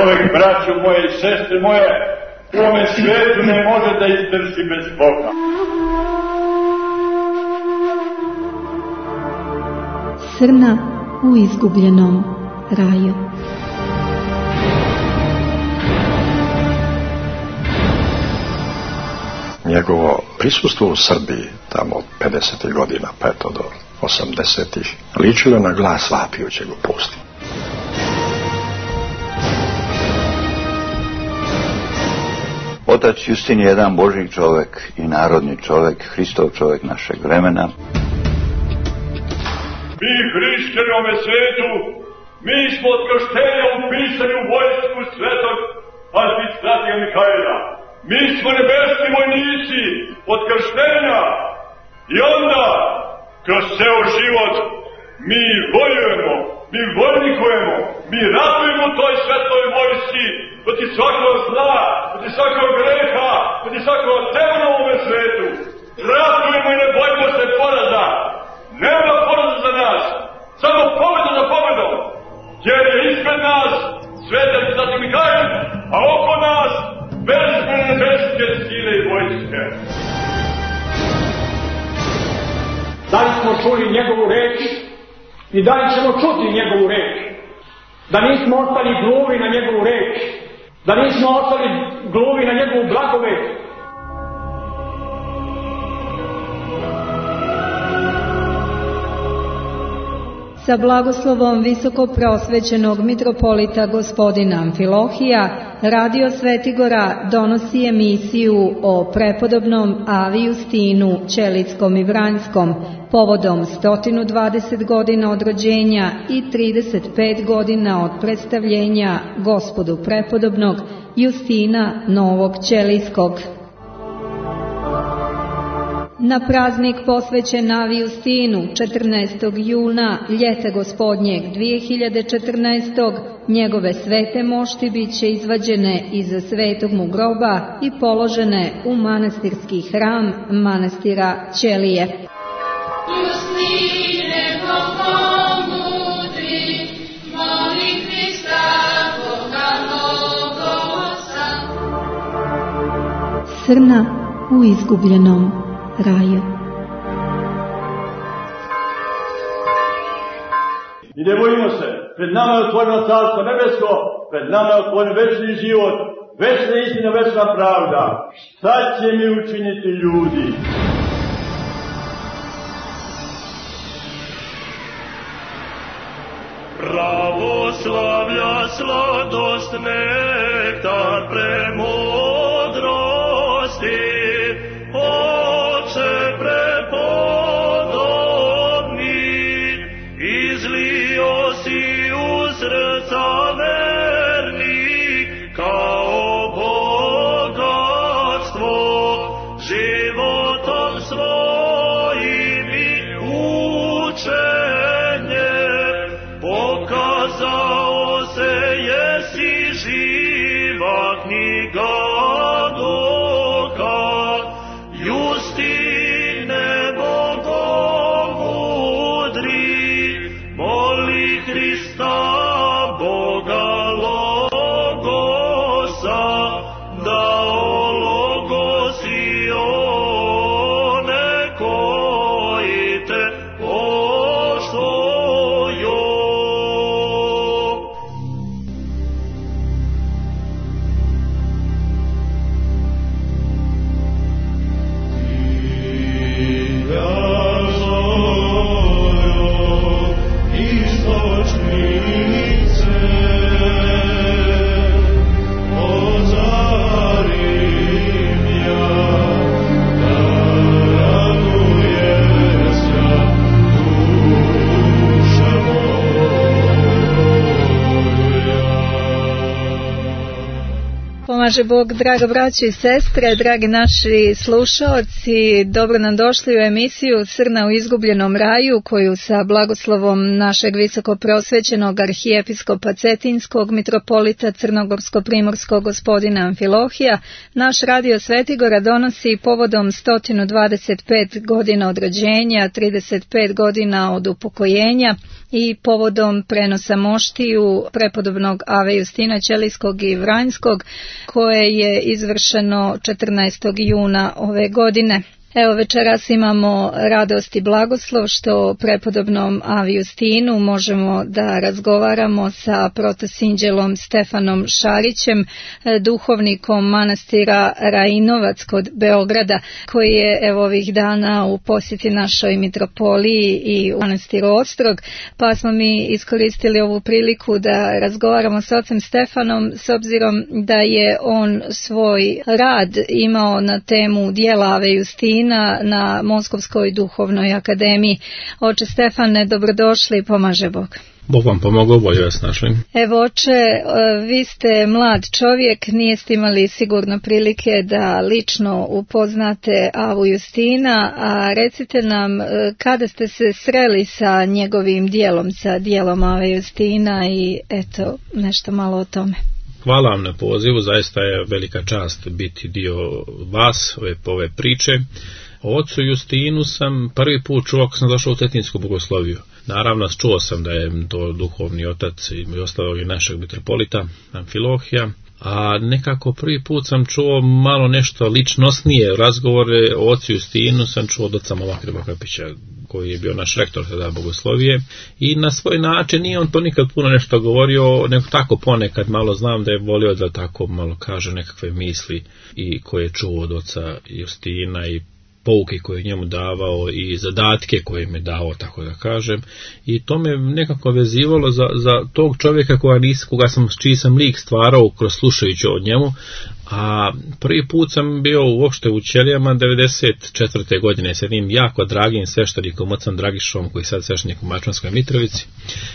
čovjek, braćo moje i sestre moje, u ovome svijetu ne može da izdrži bez Boga. Srna u izgubljenom raju. Njegovo prisustvo u Srbiji, tamo od 50. godina, pa eto do 80. ličilo na glas vapijućeg u pustinji. Otac Justin je jedan Božji čovjek i narodni čovjek, Hristov čovjek našeg vremena. Mi hrišćani u ovome svetu, mi smo od krštenja upisani u vojsku svetog arhistratija Mihajla. Mi smo nebesni vojnici od krštenja i onda kroz ceo život mi vojujemo, mi vojnikujemo, mi ratujemo u toj svetoj vojsci protiv svakog zla, protiv svakog greha, protiv svakog demona u ovome svetu. Ratujemo i ne bojimo se poraza. Nema poraza za nas, samo pobjeda za pobjedom, jer je ispred nas svetac Sveti Mihajl, a oko nas bezbrojne nebeske sile i vojske. Da li smo čuli njegovu reč i da li ćemo čuti njegovu reč? Da nismo ostali gluvi na njegovu reč, da nismo ostali gluvi na njegovu blagovet. Sa blagoslovom visokoprosvećenog mitropolita gospodina Amfilohija, Radio Svetigora donosi emisiju o prepodobnom Avi Justinu Ćelickom i Vranjskom povodom 120 godina od rođenja i 35 godina od predstavljenja gospodu prepodobnog Justina Novog Ćelijskog. Na praznik posvećen Avi Justinu 14. juna ljeta gospodnjeg 2014. njegove svete mošti bit će izvađene iz svetog mu groba i položene u manastirski hram manastira Ćelije. Justine, pomudri, moli Hrista, Boga Logosa. Srna u izgubljenom raju. I ne bojimo se, pred nama je otvoreno carstvo nebesko, pred nama je otvoren večni život, večna istina, večna pravda. Šta će mi učiniti ljudi? Pravoslavlja sladost nektar premudrosti, Oče prepodobni, izlio si u srca vernih kao bogatstvo, životom svojim i učenjem pokazao se, jesi živa knjiga duha. Justine, bogomudri, moli Hrista, Boga Logosa, da ologosi one koji te poštuju. Pomaže Bog, draga braćo i sestre, dragi naši slušaoci, dobro nam došli u emisiju Srna u izgubljenom raju, koju sa blagoslovom našeg visoko prosvećenog arhijepiskopa Cetinskog mitropolita Crnogorsko-primorskog gospodina Amfilohija, naš radio Svetigora donosi povodom 125 godina od rođenja, 35 godina od upokojenja i povodom prenosa moštiju prepodobnog Ave Justina Ćelijskog i Vranjskog, koje je izvršeno 14. juna ove godine. Evo, večeras imamo radost i blagoslov što prepodobnom Avi Justinu možemo da razgovaramo sa protosinđelom Stefanom Šarićem, duhovnikom manastira Rajinovac kod Beograda, koji je evo ovih dana u posjeti našoj mitropoliji i u manastiru Ostrog, pa smo mi iskoristili ovu priliku da razgovaramo s ocem Stefanom, s obzirom da je on svoj rad imao na temu dijela Ave Justina na Moskovskoj duhovnoj akademiji. Oče Stefane, dobrodošli, pomaže Bog. Bog vam pomogao, bolje vas našli. Evo, oče, vi ste mlad čovjek, nijeste imali sigurno prilike da lično upoznate Avu Justina, a recite nam kada ste se sreli sa njegovim dijelom, sa dijelom Ave Justina i eto, nešto malo o tome. Hvala vam na pozivu, zaista je velika čast biti dio vas, ove priče. O ocu Justinu sam prvi put čuo kad sam došao u Cetinsku bogosloviju. Naravno, čuo sam da je to duhovni otac i ostalo i našeg mitropolita Amfilohija, a nekako prvi put sam čuo malo nešto ličnosnije razgovore o ocu Justinu, sam čuo od oca Mola Krivokapića, koji je bio naš rektor tada bogoslovije, i na svoj način nije on to nikad puno nešto govorio, nego tako ponekad malo znam da je volio da tako malo kaže nekakve misli i koje je čuo od oca Justina i pouke koje je njemu davao i zadatke koje im je dao, tako da kažem, i to me nekako vezivalo za tog čovjeka čiji sam lik stvarao kroz slušajući od njemu. A prvi put sam bio uopšte u Ćelijama 94. godine s jednim jako dragim sveštenikom, ocem Dragišom, koji je sad sveštenik u Mačvanskoj Mitrovici,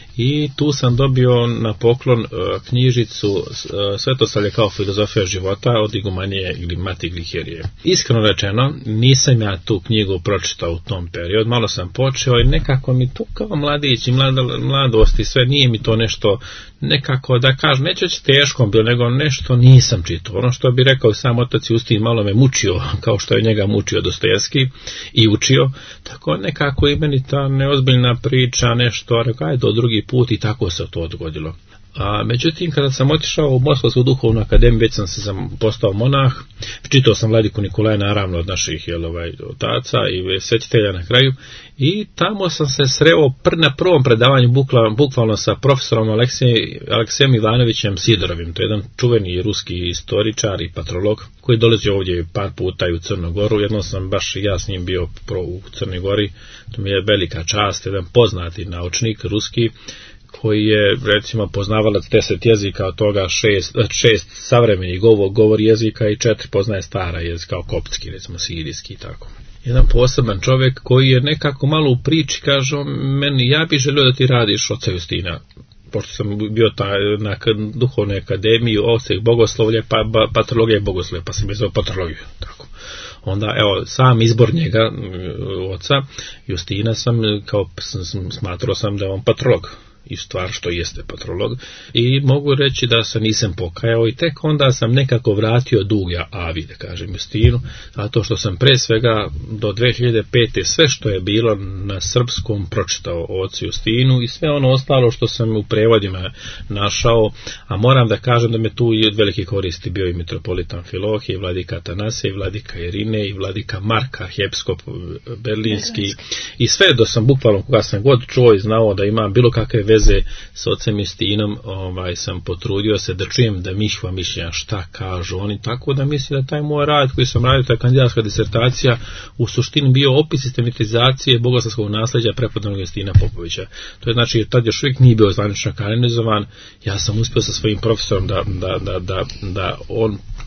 i tu sam dobio na poklon knjižicu Svetosavlje kao filozofija života od igumanije ili Mati Gliherije. Iskreno rečeno, nisam ja tu knjigu pročitao u tom periodu, malo sam počeo i nekako mi to kao mladić i mladost i sve, nije mi to nešto nekako da kažem, neće teško bilo, nego nešto nisam čitao. Ono što bi rekao sam otac Justin malo me mučio, kao što je njega mučio Dostojevski i učio, tako nekako i meni ta neozbiljna priča nešto, rekao, ajde do drugi put, i tako se to odgodilo. Međutim, kada sam otišao u Moskovsku duhovnu akademiju, već sam postao monah, čitao sam Vladiku Nikolaja, naravno od naših otaca i svetitelja na kraju, i tamo sam se sreo na prvom predavanju bukvalno sa profesorom Aleksijem Ivanovićem Sidorovim. To je jedan čuveni ruski istoričar i patrolog koji dolazi ovdje par puta i u Crnu Goru. Jednom sam baš ja s njim bio u Crnoj Gori, to mi je velika čast, jedan poznati naučnik ruski, koji je recimo poznavalac 10 jezika, od toga 6 savremenih govor jezika i 4 poznaje stara jezika, kao koptski, recimo sirijski i tako. Jedan poseban čovjek koji je nekako malo u priči, kaže meni, ja bih želio da ti radiš oca Justina, pošto sam bio na duhovnoj akademiji, odsek bogoslovlje, patrologija i bogoslovlje, pa sam je zvao patrologiju, tako. Onda, evo, sam izbor njega, oca Justina, smatrao sam da je on patrolog, i stvar što jeste patrolog, i mogu reći da se nisam pokajao i tek onda sam nekako vratio dug Avi, da kažem, Justinu, zato što sam pre svega do 2005. sve što je bilo na srpskom pročitao o ocu Justinu i sve ono ostalo što sam u prevodima našao, a moram da kažem da me tu i od velike koristi bio i mitropolit Amfilohije, i vladika Atanasije, i vladika Irine, i vladika Marka, arhijepiskop berlinski, i sve do sam bukvalno koga sam god čuo i znao da ima bilo kakve veze s ocem Justinom, sam potrudio se da čujem da njihova mišljenja šta kažu oni, tako da mislim da taj moj rad koji sam radio, ta kandidatska disertacija, u suštini bio opis sistematizacije bogoslovskog nasljeđa prepodobnog Justina Popovića. To je znači, tad još uvijek nije bio zvanično kanonizovan, ja sam uspio sa svojim profesorom da on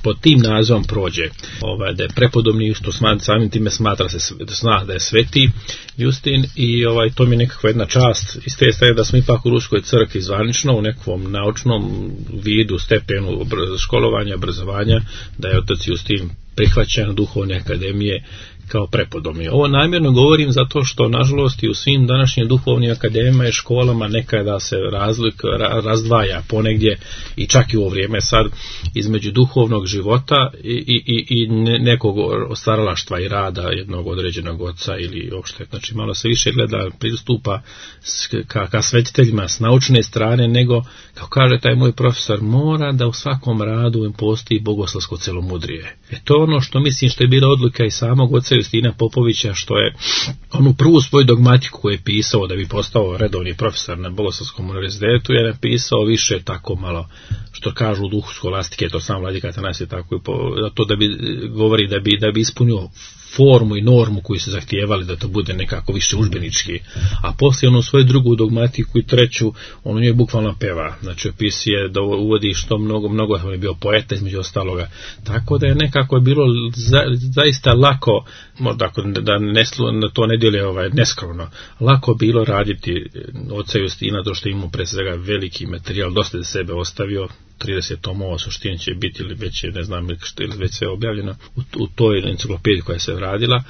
pod tim nazivom prođe, da je prepodobni, što samim time smatra se da je sveti Justin, i to mi je nekakva jedna čast iz te strane da smo ipak u Ruskoj crkvi zvanično u nekom naučnom vidu, stepenu školovanja, obrazovanja, da je otac Justin prihvaćen od duhovne akademije kao prepodobni. Ovo namjerno govorim zato što, nažalost, i u svim današnjim duhovnim akademijama i školama nekada se razdvaja ponegdje, i čak i u ovo vrijeme sad, između duhovnog života i nekog stvaralaštva i rada jednog određenog oca ili uopšte. Znači, malo se više gleda, pristupa ka svetiteljima s naučne strane, nego, kao kaže taj moj profesor, mora da u svakom radu postoji bogoslovsko celomudrije. To je ono što mislim što je bila odluka i samog oca Justina Popovića, što je onu prvu svoju dogmatiku koju je pisao da bi postao redovni profesor na Bogoslovskom univerzitetu, je napisao više tako malo, što kažu u duhu skolastike, to sam Vladika Atanasije tako, to da bi govori da bi ispunio formu i normu koju se zahtijevali da to bude nekako više udžbenički, a poslije onu svoju drugu dogmatiku i treću, on njoj bukvalno peva, znači opisuje da uvodi što mnogo je bio poeta između ostaloga, tako da je nekako bilo zaista lako, možda da to ne djeluje neskromno, lako bilo raditi oca Justina, to što imamo pre svega veliki materijal, dosta da sebe ostavio, 30 tomova suštini će biti, ili već je, ne znam, ili već sve objavljeno u toj enciklopediji koja se radila,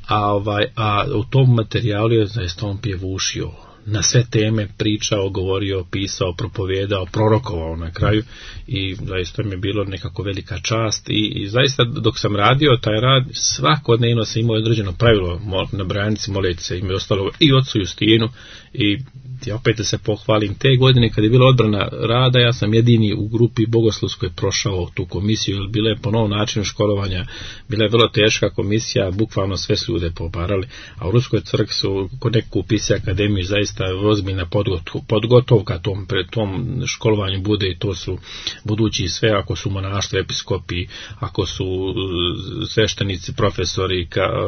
a u tom materijalu je zaista on pjevušio, na sve teme pričao, govorio, pisao, propovijedao, prorokovao na kraju, i zaista mi je bilo nekako velika čast, i zaista dok sam radio taj rad, svakodnevno sam imao određeno pravilo na branici moliti se ime ostalo i ocu Justinu, i ja opet da se pohvalim, te godine kad je bila odbrana rada, ja sam jedini u grupi bogoslovskoj prošao tu komisiju, jer bila je po novom načinu školovanja, bila je vrlo teška komisija, bukvalno sve su ljude poparali, a u Ruskoj crkvi su kod neku upisi akademiju zaista ozbiljna podgotovka tom školovanju bude, i to su budući sve, ako su monaštvo, episkopi, ako su sveštenici, profesori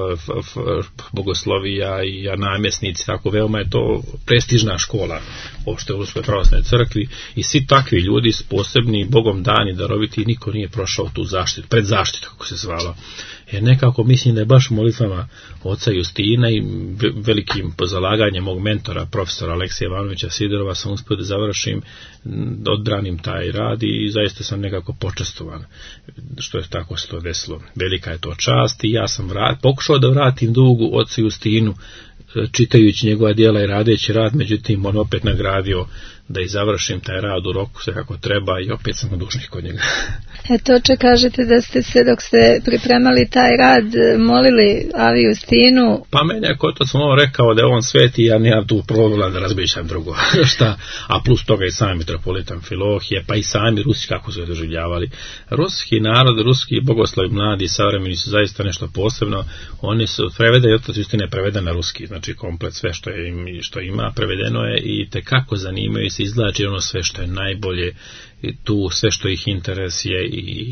bogoslovija i namjesnici, tako veoma je to prestižna škola uopšte u Ruskoj pravoslavnoj crkvi, i svi takvi ljudi posebni, Bogom dani, daroviti, niko nije prošao tu zaštitu, predzaštitu kako se zvalo. Jer nekako mislim da je baš molitvama oca Justina i velikim zalaganjem mog mentora, profesora Aleksija Ivanovića Sidorova, sam uspio da završim, da odbranim taj rad, i zaista sam nekako počastovan što je tako se to desilo. Velika je to čast, i ja sam pokušao da vratim dugu ocu Justinu čitajući njegova djela i radeći rad, međutim on opet nagradio da i završim taj rad u roku sve kako treba, i opet sam dužnik kod njega. Eto, kažete da ste se, dok ste pripremali taj rad, molili Avi Justinu. Pa meni je kod to sam ovo rekao da je on sveti, ja nemam tu probala da razmišljam drugo. Šta? A plus toga i sami mitropolitan Filohije, pa i sami Rusi kako su je doživljavali. Ruski narod, ruski bogoslovi mladi, savremeni su zaista nešto posebno. Oni su prevedeni, otac Justin je preveden na ruski, znači komplet sve što ima prevedeno je, i tekako zanimaju se, izvlači ono sve što je najbolje, i tu sve što ih interes je,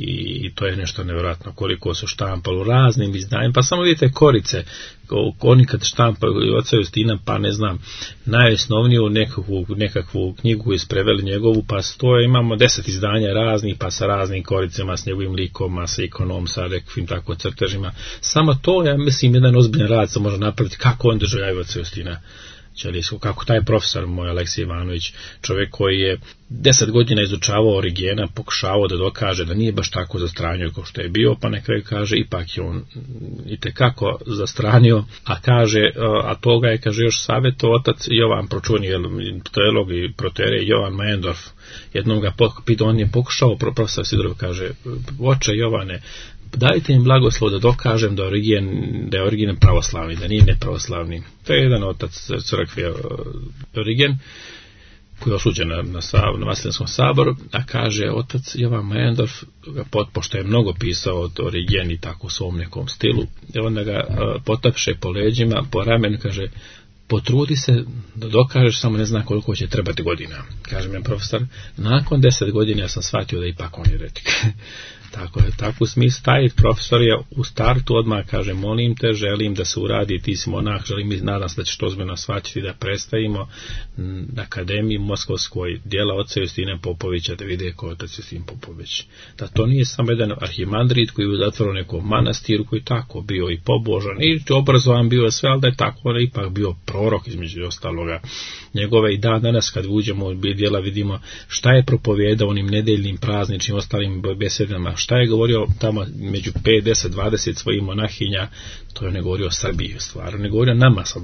i to je nešto nevjerojatno koliko su štampali u raznim izdanjima, pa samo vidite korice, oni kad štampaju oca Justina, pa ne znam, najosnovniju nekakvu knjigu ispreveli njegovu, pa stoje, imamo 10 izdanja raznih, pa sa raznim koricama, s njegovim likom, sa ikonom, sa rekvim tako crtežima. Samo to, ja mislim, jedan ozbiljan rad se može napraviti kako on doživljava oca Justina Ćelijskog, kako taj profesor moj Aleksij Ivanović, čovjek koji je 10 godina izučavao Origena, pokušavao da dokaže da nije baš tako zastranio kao što je bio, pa na kraju kaže ipak je on itekako zastranio, a kaže, a toga je, kaže, još savjeto otac Jovan Pročuni, teolog i proterije Jovan Mejendorf, jednom ga on je pokušao, profesor Sidorov kaže, oče Jovane, dajte im blagoslov da dokažem da je Origen pravoslavni, da nije nepravoslavni. To je jedan otac crkve Origen, koji je osuđen na Vasilijanskom saboru, a kaže otac Jovan Mejendorf, pošto je mnogo pisao od Origen i tako u svom nekom stilu, onda ga potapše po leđima, po ramenu, kaže, potrudi se da dokažeš, samo ne zna koliko će trebati godina. Kaže mi profesor, nakon 10 godina ja sam shvatio da ipak on je heretik. Tako u smislu taj profesor je u startu odmah kaže, molim te, želim da se uradi, ti si monah, nadam se da ćeš to ozbiljno shvatiti, da predstavimo na akademiji Moskovskoj djela oca Justina Popovića, da vide ko je otac Justin Popović. Da to nije samo jedan arhimandrit koji je zatvorio nekom manastiru, koji tako bio i pobožan i obrazovan bio sve, ali da je tako on je ipak bio prorok između ostaloga njegove. I danas kad uđemo u djela vidimo šta je propovijedao onim nedeljnim prazničnim ostalim besedama, šta je govorio tamo među 5, 10, 20 svojih monahinja. To je ne govorio o Srbiji u stvari, ne govorio nama sad,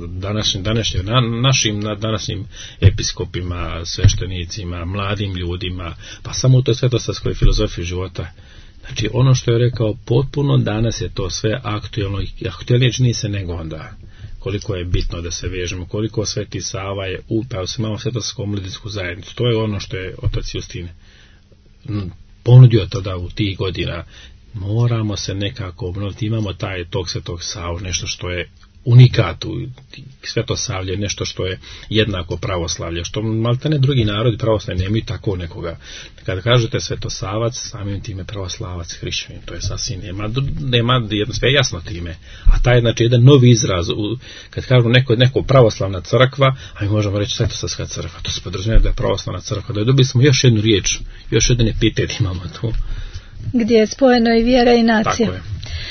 našim današnjim episkopima, sveštenicima, mladim ljudima, pa samo u toj svetosavskoj filozofiji života. Znači ono što je rekao, potpuno danas je to sve aktuelno i aktuelnije čini se nego onda. Koliko je bitno da se vežemo, koliko Sveti Sava je upao se imamo svetosavsku omladinsku zajednicu. To je ono što je otac Justin ponudio tada u tih godina. Moramo se nekako obnoviti, imamo tog Svetog Savu, nešto što je unikat u Svetosavlje, nešto što je jednako pravoslavlje, što maltene drugi narodi pravoslavlje nemaju tako nekoga. Kada kažete Svetosavac, samim time pravoslavac, hrišćanin, to je sasvim, nema sve jasno time. A taj znači jedan novi izraz, kad kažu neko pravoslavna crkva, a mi možemo reći Svetosavska crkva, to se podrazumijeva da je pravoslavna crkva, da dobili smo još jednu riječ, još jedan epitet imamo tu. Gdje je spojeno i vjera i nacija. Tako je.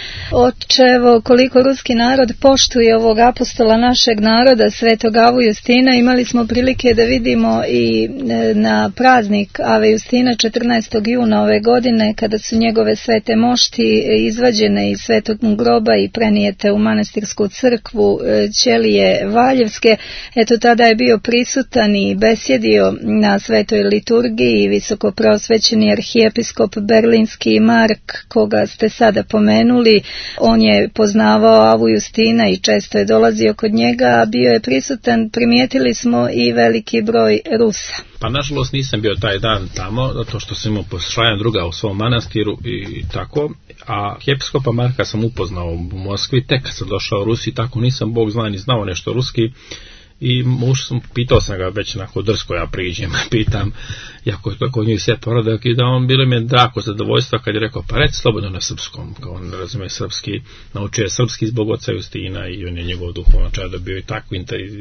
Očevo, koliko ruski narod poštuje ovog apostola našeg naroda, Svetog Avu Justina, imali smo prilike da vidimo i na praznik Ave Justina 14. juna ove godine, kada su njegove svete mošti izvađene iz svetog groba i prenijete u manastirsku crkvu Ćelije Valjevske. Eto, tada je bio prisutan i besjedio na svetoj liturgiji visokopreosvećeni arhijepiskop berlinski Mark, koga ste sada pomenuli. On je poznavao Avu Justina i često je dolazio kod njega, a bio je prisutan, primijetili smo, i veliki broj Rusa. Pa nažalost nisam bio taj dan tamo, zato što sam imao poslušanja druga u svom manastiru i tako, a episkopa Marka sam upoznao u Moskvi, tek kad sam došao u Rusiji, tako nisam Bog zna ni znao nešto ruski. I pitao sam ga već onako drsko, ja priđem, pitam, jako je to kod njih sve poradak, i da on bilo mi je drako zadovoljstva kad je rekao, pa reci slobodno na srpskom, kao on razume srpski, naučio je srpski zbog oca Justina i on je njegov duhovno čado bio i tako,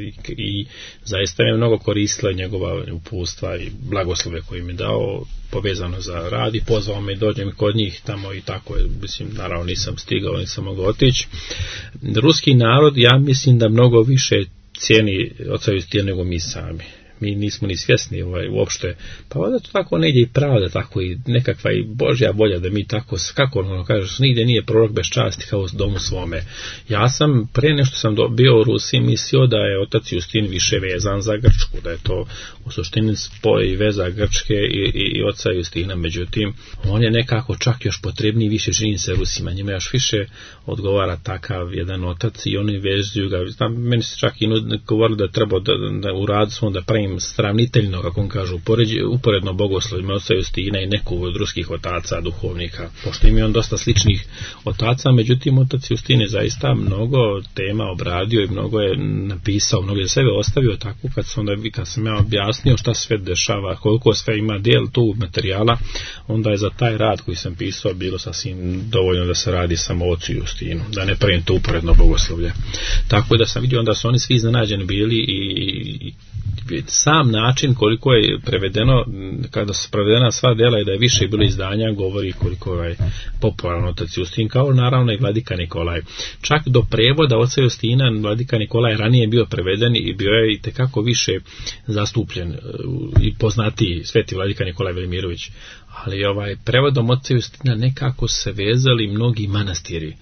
i zaista je mnogo koristila njegova upustva i blagoslove koje mi je dao, povezano za rad, i pozvao me i dođem kod njih tamo i tako je, mislim, naravno nisam stigao, nisam mogao otići. Ruski narod, ja mislim da mnogo više cijeni oca Justina nego mi sami. Mi nismo ni svjesni uopšte, pa onda to tako negdje i pravda, tako i nekakva i Božja volja da mi tako, kako ono kažeš, nigdje nije prorok bez časti kao u domu svome. Ja sam, pre nešto sam bio u Rusiji, mislio da je otac Justin više vezan za Grčku, da je to u suštini spoj i veza Grčke i oca Justina, međutim, on je nekako čak još potrebniji, više čini se Rusima, njima još više odgovara takav jedan otac i oni vezuju ga. Meni se čak i govorili da treba da u radu svom da pravim sravniteljno, kako on kažu, uporedno bogoslovima oca Justina i nekog od ruskih otaca, duhovnika, pošto im je on dosta sličnih otaca, međutim otac Justin je zaista mnogo tema obradio i mnogo je napisao, mnogo je sebe ostavio tako, kad sam ja objasnio šta sve dešava, koliko sve ima dijel tu materijala, onda je za taj rad koji sam pisao bilo sasvim dovoljno da se radi samo o ocu Justinu, da ne pravim to uporedno bogoslovlje. Tako da sam vidio, onda su oni svi iznenađeni bili i sam način koliko je prevedeno, kada su prevedena sva dela i da je više bilo izdanja, govori koliko je popularan otac Justin, kao naravno i vladika Nikolaj. Čak do prevoda oca Justina vladika Nikolaj ranije bio preveden i bio je i tekako više zastupljen i poznatiji sveti vladika Nikolaj Velimirović. Ali prevodom oca Justina nekako se vezali mnogi manastiri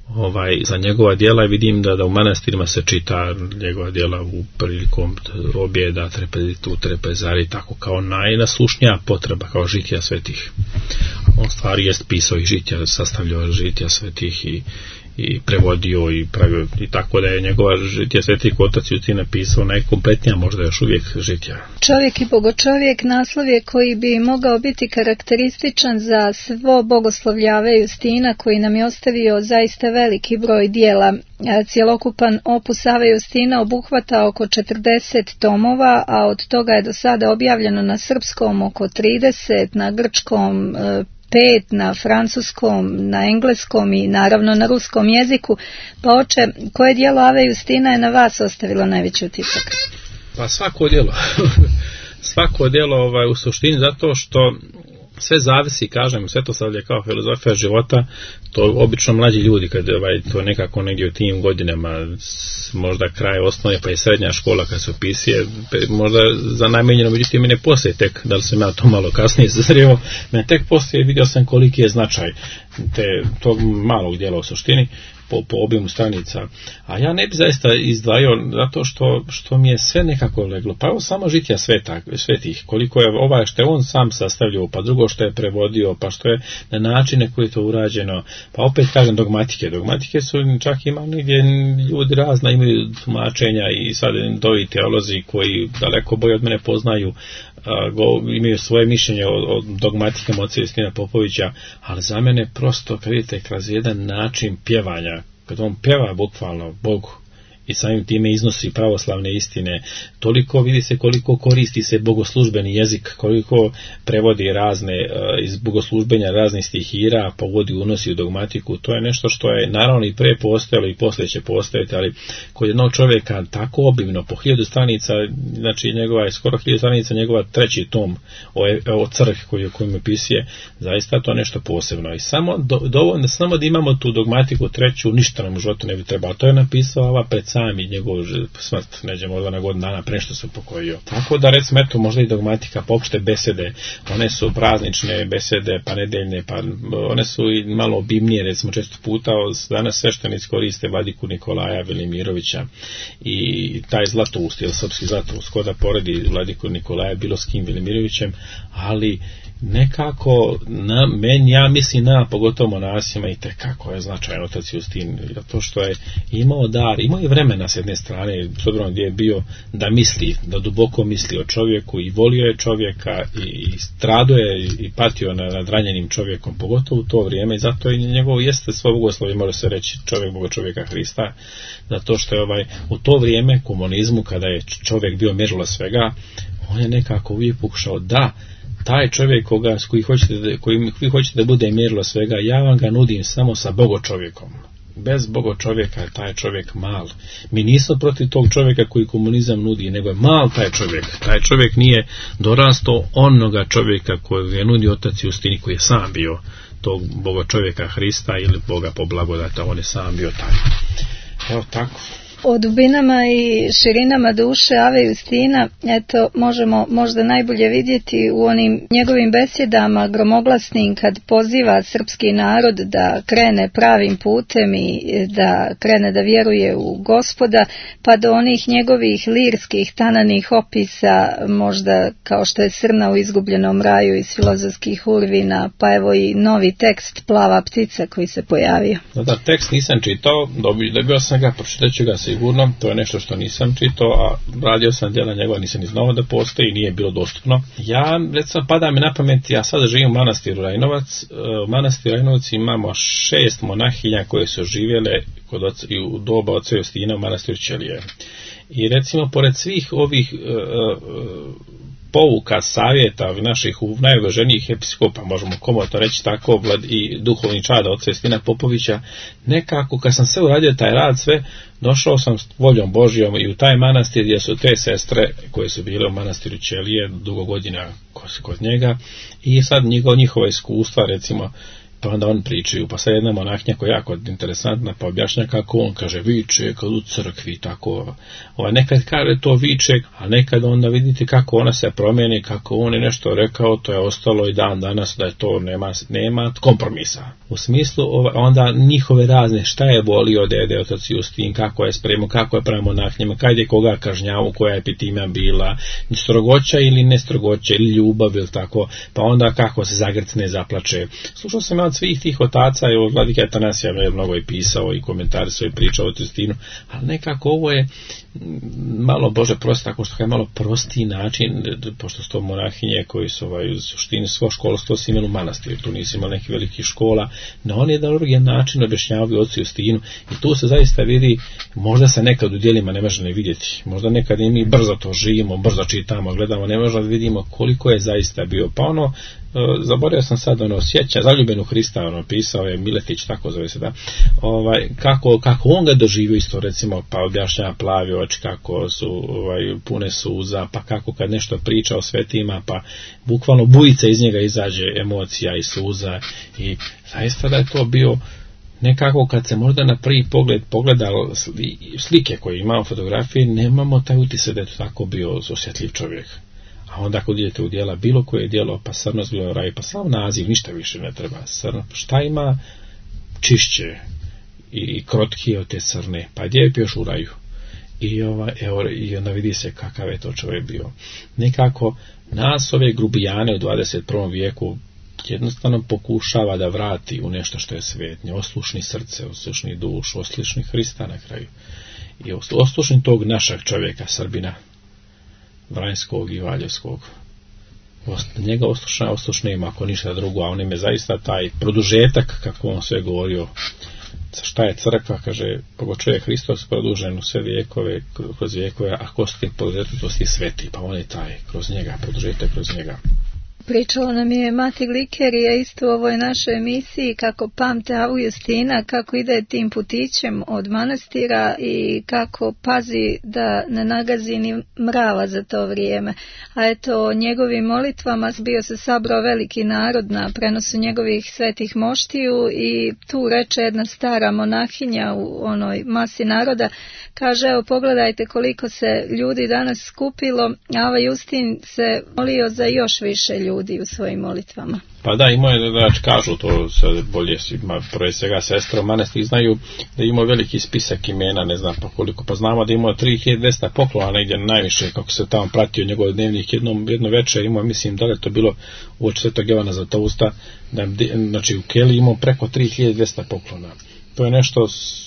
za njegova djela, i vidim da u manastirima se čita njegova djela u prilikom objeda, trepezari, tako kao najnaslušnija potreba, kao žitija svetih. On stvari jest pisao i žitija, sastavljao žitija svetih i prevodio i pravio, i tako da je njegova žitija svetih otac Justin napisao najkompletnija možda još uvijek žitija. Čovjek i bogočovjek naslov je koji bi mogao biti karakterističan za svo bogoslovlje Ave Justina, koji nam je ostavio zaista veliki broj dijela. Cjelokupan opus Ave Justina obuhvata oko 40 tomova, a od toga je do sada objavljeno na srpskom oko 30, na grčkom 5 na francuskom, na engleskom i naravno na ruskom jeziku. Pa oče, koje djelo Ave Justina je na vas ostavilo najveći utisak? Pa svako djelo. Svako djelo u suštini zato što sve zavisi, kažem, Svetosavlje kao filozofija života, to obično mlađi ljudi kad to nekako negdje u tim godinama, možda kraj osnovne pa i srednja škola kad se upisuje, možda za najmenjeno, međutim mene poslije tek, da li sam ja to malo kasnije sazrio, mene tek poslije vidio sam koliki je značaj tog malog djela u suštini po obimu stranica. A ja ne bi zaista izdvajao zato što mi je sve nekako leglo. Pa evo samo žitja svetih, koliko je što je on sam sastavljao, pa drugo što je prevodio, pa što je na načine koji je to urađeno, pa opet kažem dogmatike. Dogmatike su čak ima negdje ljudi razna imaju tumačenja i sad dovi teolozi koji daleko bolje od mene poznaju, imaju svoje mišljenje o dogmatikama oca Justina Popovića, ali za mene prosto, kad vidite, kroz jedan način pjevanja, kad on pjeva bukvalno Bogu i samim time iznosi pravoslavne istine, toliko vidi se koliko koristi se bogoslužbeni jezik, koliko prevodi razne iz bogoslužbenja raznih stihira, pa unosi u dogmatiku. To je nešto što je naravno i pre postojalo i poslije će postojati, ali kod jednog čovjeka tako obimno, po 1000 stranica, znači njegova je skoro 1000 stranica, njegova 3. tom o crkvi koju opisuje, zaista to nešto posebno. I dovoljno samo da imamo tu dogmatiku 3, ništa nam u životu ne bi trebalo. To je napisao ova pred sami njegov smrt, neđe možda na godinu dana pre što se upokojio. Tako da recimo eto možda i dogmatika, popšte besede, one su praznične besede, pa nedeljne, pa one su i malo obimnije, recimo često puta danas sveštenici koriste Vladiku Nikolaja Velimirovića i taj Zlatoust, ili srpski Zlatoust, ko da poredi Vladiku Nikolaja bilo s kim Velimirovićem, ali nekako ja mislim pogotovo monasima i tekako je značajan otac Justin, zato što je imao dar, imao je vremena s jedne strane, s obzirom gdje je bio da misli, da duboko misli o čovjeku i volio je čovjeka i stradao je i patio nad ranjenim čovjekom, pogotovo u to vrijeme, i zato je njegovo jeste svo bogoslovje, može se reći čovjek Boga čovjeka Hrista, zato što je u to vrijeme komunizmu, kada je čovjek bio mjerilo svega, on je nekako uvijek pokušao da taj čovjek koji vi hoćete da bude mjerilo svega, ja vam ga nudim samo sa bogočovjekom. Bez bogočovjeka je taj čovjek mal. Mi nismo protiv tog čovjeka koji komunizam nudi, nego je mal taj čovjek. Taj čovjek nije dorastao onoga čovjeka koji je nudio otac Justin, koji je sam bio tog bogočovjeka Hrista ili Boga po blagodata, on je sam bio taj. Evo tako. O dubinama i širinama duše Ave Justina, eto, možemo možda najbolje vidjeti u onim njegovim besjedama gromoglasnim kad poziva srpski narod da krene pravim putem i da krene da vjeruje u Gospoda, pa do onih njegovih lirskih tananih opisa, možda kao što je Srna u izgubljenom raju iz filozofskih urvina, pa evo i novi tekst Plava ptica koji se pojavio. Da, tekst nisam čitao, dobio sam ga, pročitat ću ga sigurno, to je nešto što nisam čitao, a radio sam djela njegova, nisam ni znao da postoji, nije bilo dostupno. Ja, recimo, pada mi na pamet, ja sada živim u manastiru Rajnovac. U manastiru Rajnovac imamo 6 monahinja koje su živjele u doba oca Justina u manastiru Ćelije. I recimo, pored svih ovih pouka, savjeta naših najuvaženijih episkopa, možemo komotno reći tako, i duhovni čada oca Justina Popovića, nekako kad sam sve uradio taj rad sve, došao sam s voljom Božjom i u taj manastir gdje su te sestre koje su bile u manastiru Ćelije dugo godina kod njega, i sad njihova iskustva, recimo, pa onda on pričaju, pa sad jedna monahnja koja je jako interesantna, pa objašnja kako on kaže viče kad u crkvi, tako, nekad kaže to viče, a nekad onda vidite kako ona se promijeni, kako on je nešto rekao, to je ostalo i dan danas, da je to nema kompromisa. U smislu onda njihove razne, šta je volio dede otac Justin, kako je spremao, kako je prema monahnjama, kad je koga kažnjavao, koja je epitimija bila, strogoća ili nestrogoća, ili ljubav, ili tako, pa onda kako se zagrcne, zaplače. Slušao sam ja od svih tih otaca, evo Vladika Atanasija je mnogo i pisao i komentari svoje pričao o Justinu, ali nekako ovo je malo, Bože prosti, tako što je malo prosti način, pošto su to monahinje koji su u suštini svo školstvo su imali u manastiru, tu nisu imali nekih velikih škola, no on je jedan drugi način objašnjavaju ocu Justinu i tu se zaista vidi, možda se nekad u djelima ne može ne vidjeti, možda nekad i mi brzo to živimo, brzo čitamo, gledamo, ne možemo da vidimo koliko je zaista bio, pa zaboravio sam sad sjeća, Zaljubljenu Hrista, pisao je Miletić, tako zove se, da, kako on ga doživio isto, recimo, pa objašnjava plavi oči, kako su pune suza, pa kako kad nešto priča o svetima, pa bukvalno bujica iz njega izađe emocija i suza, i zaista da je to bio nekako, kad se možda na prvi pogled pogledalo slike koje imamo, fotografije, nemamo taj utisak da je to tako bio osjetljiv čovjek. A onda kad idete u djela, bilo koje djelo, pa Srnost bilo raj, pa sam naziv, ništa više ne treba. Šta ima čišće i krotkije od te crne, pa gdje je još u raju? I onda vidi se kakav je to čovjek bio. Nekako nas ove grubijane u 21. vijeku jednostavno pokušava da vrati u nešto što je svetnje, oslušni srce, oslušni dušu, oslušni Hrista na kraju. I oslušni tog našeg čovjeka, Srbina, Vranjskog i Valjevskog. Njega oslušna ima, ako ništa drugo, a on im je zaista taj produžetak, kako on sve govorio. Šta je crkva, kaže, pogočuje Hristos produžen u sve vijekove, kroz vijekove, a ko su ti produžetak, to si sveti, pa on je taj, kroz njega, produžetak kroz njega. Pričala nam je Mati Glikerija isto u ovoj našoj emisiji kako pamte Avu Justina, kako ide tim putićem od manastira i kako pazi da ne nagazi ni mrava za to vrijeme. A eto, o njegovim molitvama bio se sabrao veliki narod na prenosu njegovih svetih moštiju i tu reče jedna stara monahinja u onoj masi naroda, kaže, evo pogledajte koliko se ljudi danas skupilo, Ava Justin se molio za još više ljudi u svojim molitvama. Pa da, imao je, znači kažu to sad bolje, prve svega sestre u manastiri znaju da imao veliki spisak imena, ne znam pa koliko, pa znamo da imao 3200 poklona negdje najviše, kako se tamo pratio njegov dnevnik, jedno večer imao, mislim da li je to bilo u Svetog Jovana Zlatousta, znači u Keli imao preko 3200 poklona. To je nešto,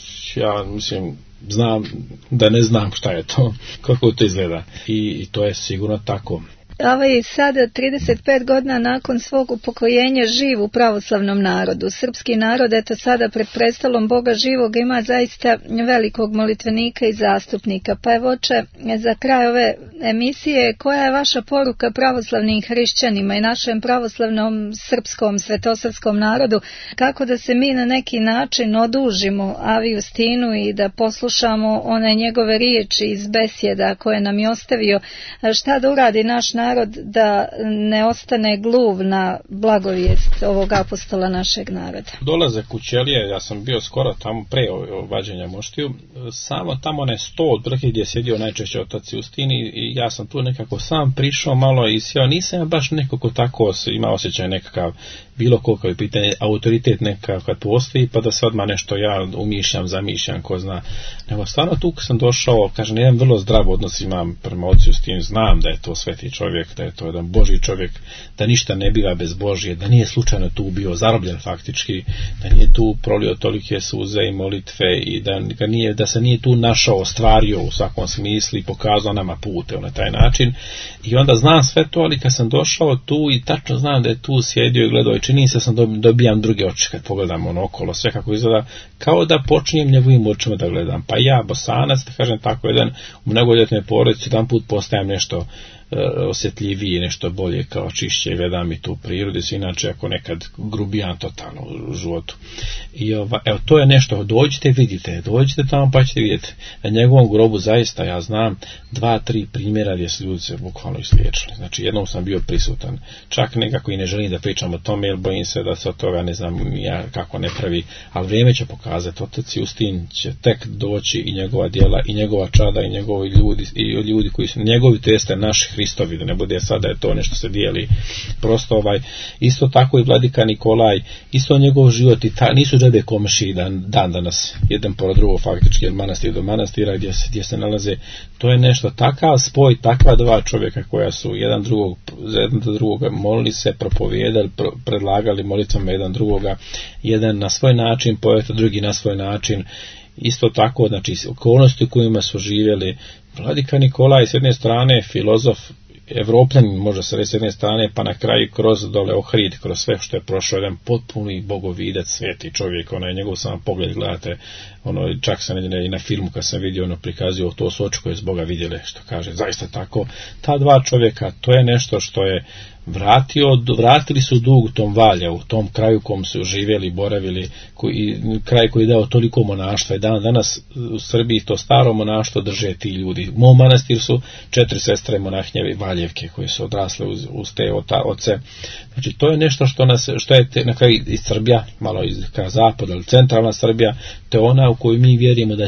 ja mislim, znam da ne znam šta je to, kako to izgleda, i to je sigurno tako. Ava je sada 35 godina nakon svog upokojenja živ u pravoslavnom narodu. Srpski narod, eto sada pred predstavom Boga živog, ima zaista velikog molitvenika i zastupnika. Pa evo oče, za kraj ove emisije, koja je vaša poruka pravoslavnim hrišćanima i našem pravoslavnom srpskom, svetosavskom narodu, kako da se mi na neki način odužimo Avi Justinu i da poslušamo one njegove riječi iz besjeda koje nam je ostavio, šta da uradi naš narod da ne ostane gluv na blagovijest ovog apostola našeg naroda. Dolazak u Ćelije, ja sam bio skoro tamo pre vađenja moštiju, samo tamo onaj sto od vrhe gdje je sjedio najčešće otac Justin i ja sam tu nekako sam prišao malo i sjeo, nisam ja baš nekako tako ima osjećaj nekakav bilo koliko je pitanje, autoritet nekakav kad postoji, pa da se odmah nešto ja umišljam, zamišljam, ko zna. Nego stvarno tu sam došao, kažem, jedan vrlo zdrav odnos imam prema ocu Justinu, znam da je to sveti čovjek, da je to jedan Božji čovjek, da ništa ne biva bez Božje, da nije slučajno tu bio zarobljen faktički, da nije tu prolio tolike suze i molitve i da se nije tu našao, ostvario u svakom smislu i pokazao nama pute na taj način. I onda znam sve to, ali kad sam došao tu i tačno znam da je tu sjedio i gledao i čini se sam dobijam druge oči kad pogledam okolo, sve kako izgleda, kao da počinjem njegovim očima da gledam. Pa ja, Bosanac, da kažem tako, jedan u mnogodjetnoj porodici, jedan put postajem nešto osjetljivije, nešto bolje, kao čišće, gledam i tu prirodi, inače ako nekad grubijan totalno u životu. I evo, to je nešto, dođite tamo pa ćete vidjeti. Na njegovom grobu zaista ja znam 2-3 primjera gdje su ljudi se bukvalno isliječili. Znači jednom sam bio prisutan, čak nekako i ne želim da pričam o tome jer bojim se da se od toga ne znam ja kako ne pravi, ali vrijeme će pokazati, otac Justin će tek doći i njegova djela i njegova čada i njegovi ljudi i ljudi koji su njegovi, to jeste naši Hristovi, da ne bude sada je to nešto se dijeli, prosto isto tako i vladika Nikolaj, isto njegov život i nisu džabe komši dan danas, jedan pored drugog faktički, jer manastir do manastira gdje se nalaze, to je nešto, takav spoj, takva dva čovjeka koja su jedan do drugoga molili se, propovijedali, predlagali molitvama jedan drugoga, jedan na svoj način poeta, drugi na svoj način, isto tako, znači okolnosti u kojima su živjeli. Vladika Nikolaj s jedne strane filozof, Evropljanin može se reći s jedne strane, pa na kraju kroz dole Ohrid, kroz sve što je prošao, jedan potpuni bogovidac, sveti čovjek, njegov sam pogled gledate, čak sam i na filmu kad sam vidio, prikazio to su oči koje s Boga vidjele, što kaže, zaista tako. Ta dva čovjeka, to je nešto što je vratili su dug tom Valjevu, tom kraju kom su živjeli, boravili, kraj koji je dao toliko monaštva i danas u Srbiji to staro monaštvo drže ti ljudi. U mom manastiru su 4 sestre monahnjeve Valjevke koje su odrasle uz te oce. Znači to je nešto što je na kraju iz Srbija, malo ka zapad, ali centralna Srbija, to je ona u koju mi vjerujemo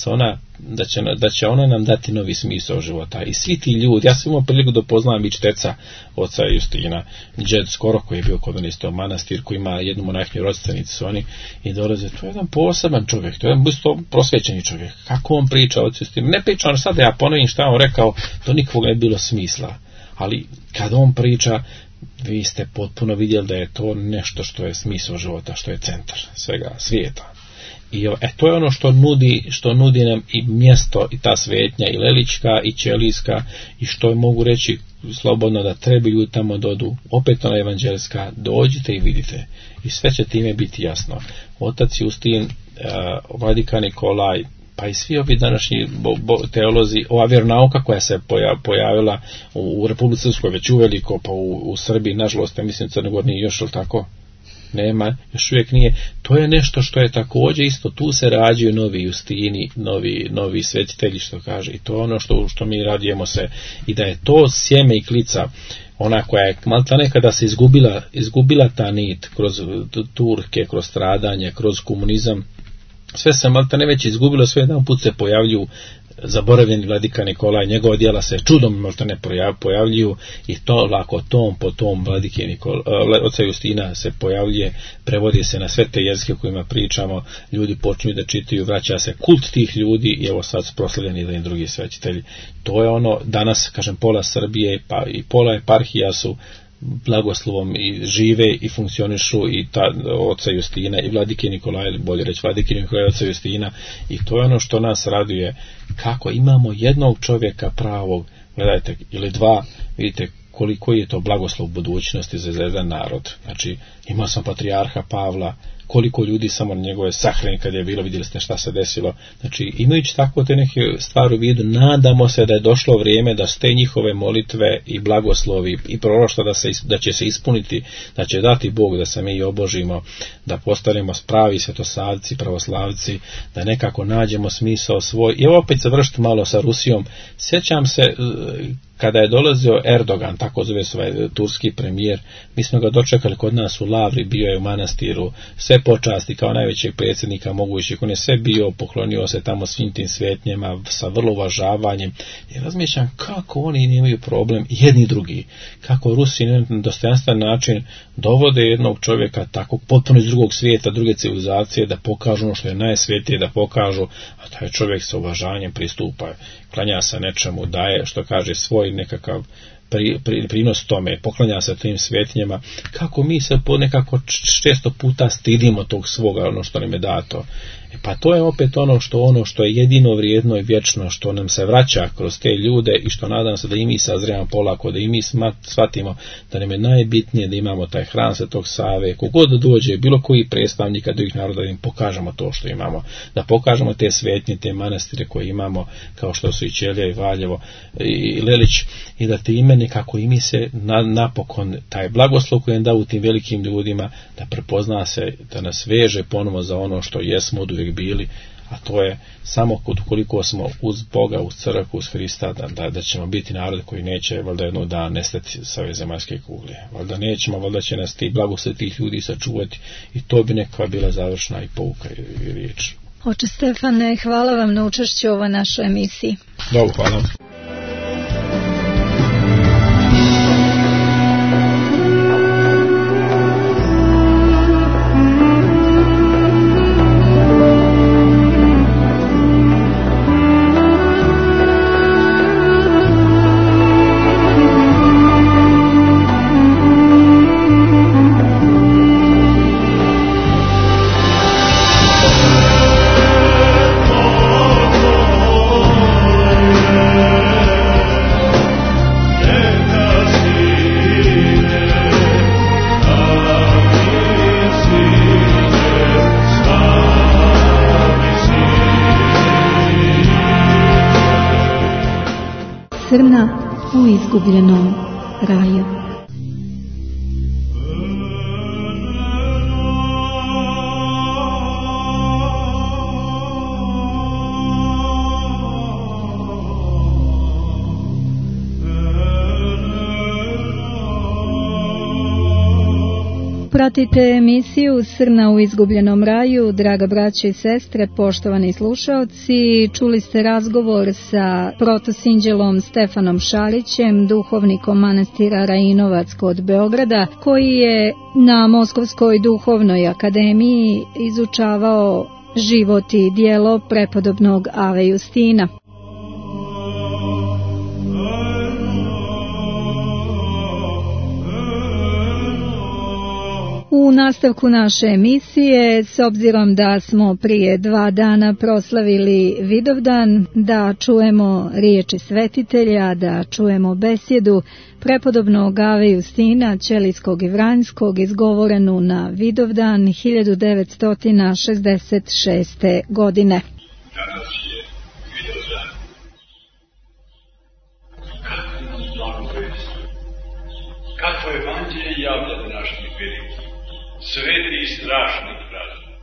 da će ona nam dati novi smisao života. I svi ti ljudi, ja sam imao priliku da poznam i čteca oca Justina, džed skoro koji je bio kod nas u manastir, koji ima jednu monahnju rodstenicu su oni i dolaze, to je jedan poseban čovjek, to je jedan prosvećeni čovjek. Kako on priča o ocu Justinu? Ne priča on sad, ja ponovim šta on rekao, to nikog ne bilo smisla. Ali kad on priča, vi ste potpuno vidjeli da je to nešto što je smisao života, što je centar svega svijeta. I to je ono što nudi nam i mjesto i ta svetnja i Lelička i Ćelijska i što mogu reći slobodno da treba ljudi tamo dodu, opet ona evanđelska, dođite i vidite i sve će time biti jasno. Otac Justin, vladika Nikolaj, pa i svi ovi današnji teolozi, ova vjeronauka koja se pojavila u Republici Srpskoj već uveliko, pa u Srbiji, nažalost, ja mislim Crnogor nije još, ili tako? Nema, još uvijek nije. To je nešto što je također isto, tu se rađaju novi Justini, novi svetitelji, što kaže, i to je ono što mi radujemo se, i da je to sjeme i klica, ona koja je malta nekada se izgubila ta nit kroz Turke, kroz stradanje, kroz komunizam, sve se malta ne već izgubilo, sve jedan put se pojavljuju zaboravljeni vladika Nikolaj, njegova djela se čudom možda ne pojavljuju i to lako tom po tom vladike oca Justina se pojavljuje, prevodi se na sve te jezike o kojima pričamo, ljudi počinju da čitaju, vraća se kult tih ljudi i evo sad su proslavljeni da im drugi svetitelji. To je ono, danas kažem pola Srbije pa i pola eparhija su blagoslovom i žive i funkcionišu i ta oca Justina i vladike Nikolaja, bolje reći vladike Nikolaja oca Justina, i to je ono što nas raduje, kako imamo jednog čovjeka pravog, gledajte, ili dva, vidite koliko je to blagoslov budućnosti za jedan narod. Znači imao sam patrijarha Pavla, koliko ljudi samo na njegove sahrane kad je bilo, vidjeli ste šta se desilo. Znači imajući tako te neke stvari u vidu, nadamo se da je došlo vrijeme da ste njihove molitve i blagoslovi i proroštva da će se ispuniti, da će dati Bog da se mi obožimo, da postanemo pravi svetosavci, pravoslavci, da nekako nađemo smisao svoj. I opet završiti malo sa Rusijom. Sjećam se kada je dolazio Erdogan, tako zove se ovaj turski premijer, mi smo ga dočekali kod nas u Lavri, bio je u manastiru, sve počasti kao najvećeg predsjednika mogućih, on je sve bio, poklonio se tamo svim tim svetnjama sa vrlo uvažavanjem i razmišljam kako oni nemaju problem jedni i drugi, kako Rusi na dostojanstven način dovode jednog čovjeka tako potpuno iz drugog svijeta, druge civilizacije, da pokažu ono što je najsvetije, da pokažu, a taj čovjek sa uvažanjem pristupa, klanja se nečemu, daje, što kaže, svoj nekakav prinos tome, poklanja se tim svetinjama, kako mi se nekako često puta stidimo tog svoga, ono što nam je dato. Pa to je opet ono što je jedino vrijedno i vječno, što nam se vraća kroz te ljude i što nadam se da i mi sazrijamo polako, da i mi shvatimo da nam je najbitnije da imamo taj hram Svetog Save, kogod dođe, bilo koji predstavnika drugih naroda, da im pokažemo to što imamo, da pokažemo te svetnje, te manastire koje imamo, kao što su i Ćelija i Valjevo i Lelić, i da time nekako i mi se napokon taj blagoslov koji je dao u tim velikim ljudima, da prepozna se, da nas veže ponovo za ono što jesmo od uvijek bili, a to je samo koliko smo uz Boga, uz crkvu, uz Hrista, da ćemo biti narod koji neće valjda jednog dana nestati sa ove zemaljske kugle. Valjda nećemo, valjda će nas ti blagoslov tih ljudi sačuvati, i to bi neka bila završna i pouka i riječ. Oče Stefane, hvala vam na učešću u ovoj našoj emisiji. Dobro, hvala. Crna u izgubljenom raju. Pratite emisiju Srna u izgubljenom raju, draga braće i sestre, poštovani slušaoci. Čuli ste razgovor sa protosinđelom Stefanom Šarićem, duhovnikom manastira Rajinovac kod Beograda, koji je na Moskovskoj duhovnoj akademiji izučavao život i djelo prepodobnog Ave Justina. U nastavku naše emisije, s obzirom da smo prije 2 dana proslavili Vidovdan, da čujemo riječi svetitelja, da čujemo besjedu prepodobnog Ave Justina Ćelijskog i Vranjskog, izgovorenu na Vidovdan 1966. godine. Danas je Vidovdan. Kako evanđelje javlja današnji veliki, sveti i strašni praznik.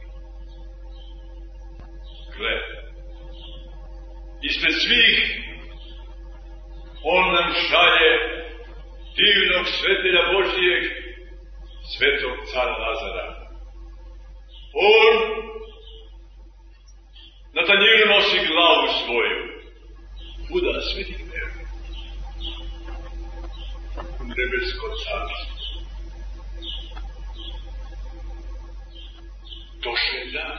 Gle, ispred svih on nam šalje divnog svetelja Božijeg, svetog cara Lazara. On na tanjiru nosi glavu svoju. Kuda sveti gnev? U nebesko carstvo. Došao je dan.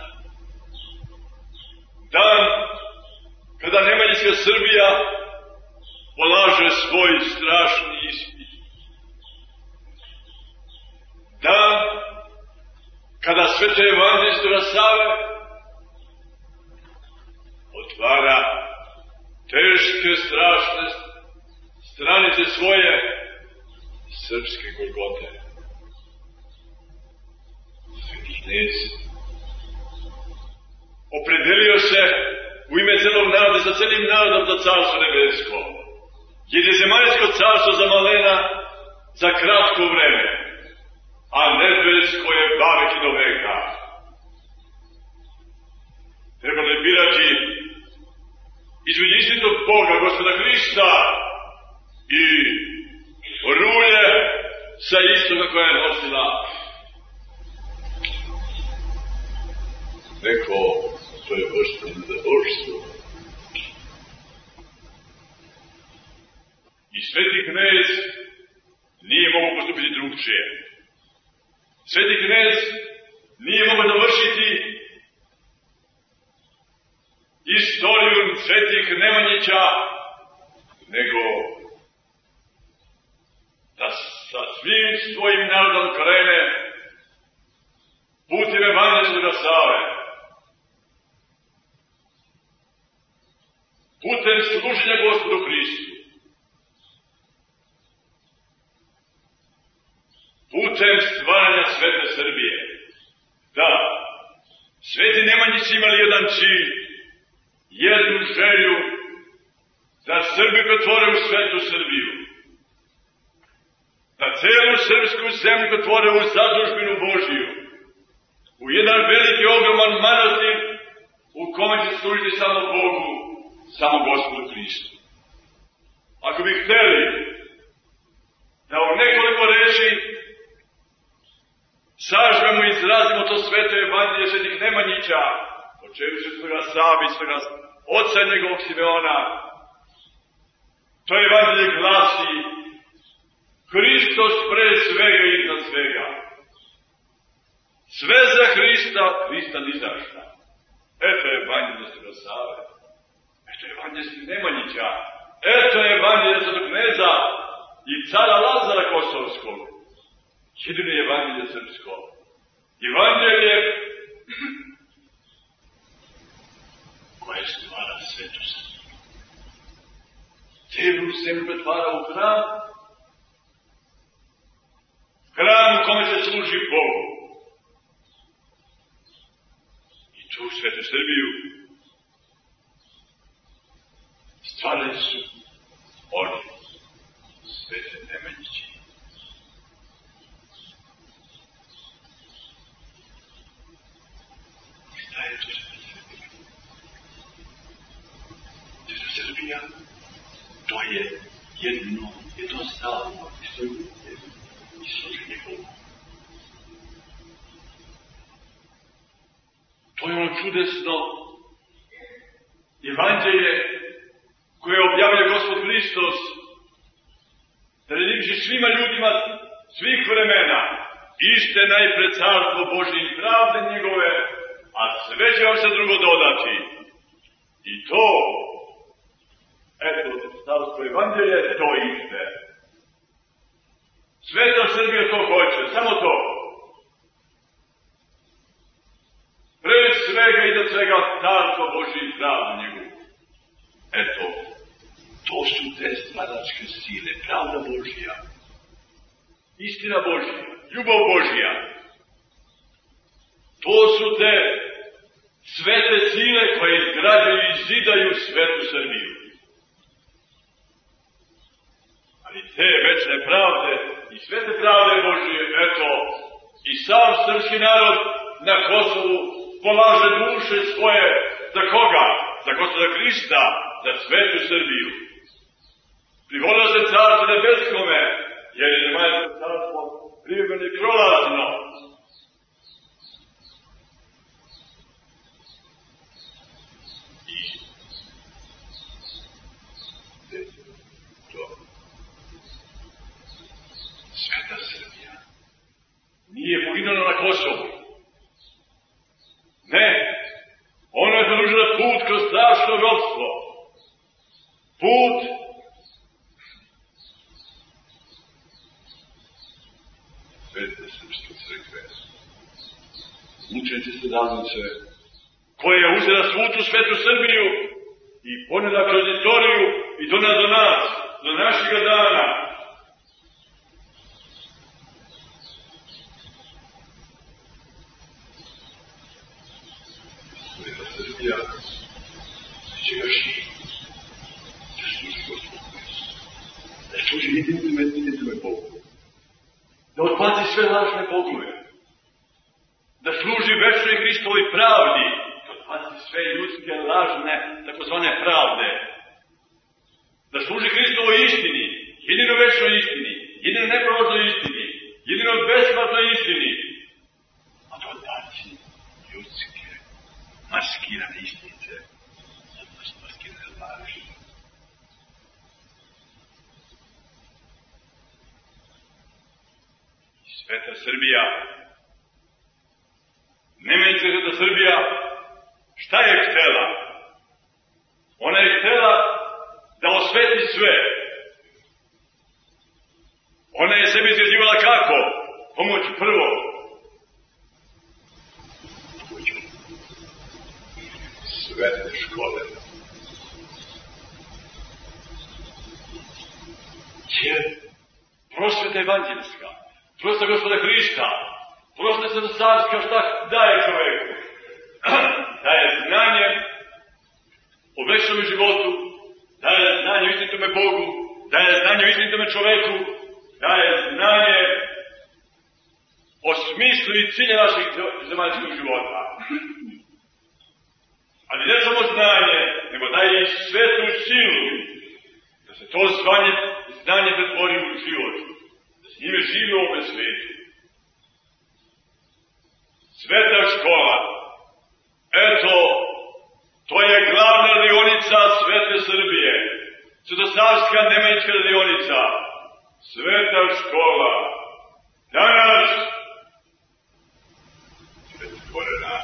Dan kada Nemanjinska Srbija polaže svoj strašni ispit. Dan kada svete evanđelje Save otvara teške, strašne stranice svoje srpske Golgote. Sveti knez opredelio se u ime celog naroda, za celim narodom, za carstvo nebesko. Jer je zemaljsko carstvo za malena za kratko vreme, a nebesko je bavek i do veka. Trebalo je birati između istinitog Boga, Gospoda Hrista, i rulje sa istoga koja je nosila. Neko, to je vrštenje za božstvo. I sveti knez nije mogao postupiti drugčije. Sveti knez nije mogao dovršiti istoriju svetih Nemanjića, nego da sa svim svojim narodom krene putem evanđelja Save, putem služenja Gospodu Hristu, putem stvaranja svete Srbije. Da, sveti Nemanjići imali jedan cilj, jednu želju, da Srbi pretvore u svetu Srbiju, da celu srpsku zemlju pretvore u zadužbinu Božiju, u jedan veliki ogroman manastir u kome će služiti samo Bogu, samo Gospodu Hristu. Ako bi hteli da u nekoliko reči sažmemo i izrazimo to sveto evanđelje svetih Nemanjića, počevši svoga Save i svoga oca njegovog Simeona, to evanđelje glasi: Hristos pre svega i iznad svega. Sve za Hrista, Hrista ni za šta. Eto je evanđelje svoga Save. Eto je evanđelje svetih Nemanjića. Eto je evanđelje svetog kneza i cara Lazara Kosovskog. Jedino je evanđelje srpsko. Evanđelje koje stvara svetu Srbiju. Celu zemlju pretvara u hram. Hram u kome se služi Bogu. I tu svetu Srbiju stvarali su oni, svete Nemanjići. Šta je to sveta Srbija? Sveta Srbija, to je jednostavno i služenje Bogu. čudesno evanđelje koje objavlja Gospod Hristos, predivši svima ljudima svih vremena, ište najpred carstvo Božje i pravde njegove, a sve će vam se drugo dodati. I to, eto, carstvo evanđelje, to ište. Sveta Srbija to hoće, samo to. Pre svega i do svega carstvo Božje i pravde njegovu. Eto, to su te stvaralačke sile, pravda Božja, istina Božja, ljubav Božja. To su te svete sile koje izgrađaju i zidaju svetu Srbiju. Ali te večne pravde i svete pravde Božje, eto, i sam srpski narod na Kosovu polaže duše svoje. Za koga? Za Gospoda Hrista, za svetu Srbiju. Privolio se carstvo nebeskome, jer je zemaljsko carstvo privremeno i prolazno. Sveta Srbija nije poginula na Kosovu. Ne, ona je zadužila put kroz strašno ropstvo. Put Svete Srpske crkve, mučenice stradalnice, koja je uzela svu tu svetu Srbiju i ponela kroz istoriju i donela do nas, do našega dana. Sveta Srbija će ga širi, da služi Gospodu Hristu, da služi jedinome Bogu, da odbaci sve lažne bogove, da služi večnoj Hristovoj pravdi, da odbaci sve ljudske lažne, takozvane pravde, da služi Hristovoj istini, jedino večnoj istini, jedino neprolaznoj istini, jedino besplatnoj istini, a da odbaci ljudske, maskirane istinice, maskirane laži. Sveta Srbija, nemojte Sveta Srbija, šta je htela? Ona je htela da osveti sve. Ona je sebi izgrađivala kako? Pomoću prvo. Pomoću svete škole. Jer prosveta evanđelska, prosveta Gospoda Hrista, prosveta carska, šta daje čoveku? Daje znanje o večnom životu, daje znanje o istinitome Bogu, daje znanje o istinitome čoveku, daje znanje o smislu i cilju naših zemaljskog života. Ali ne samo znanje, nego daje i svetu silu, da se to znanje pretvori u život, da se njime živi u ovome svetu. Sveta škola, eto, to je glavna radionica Svete Srbije, svetosavska nemačka radionica, Sveta škola. Danas, pretvorena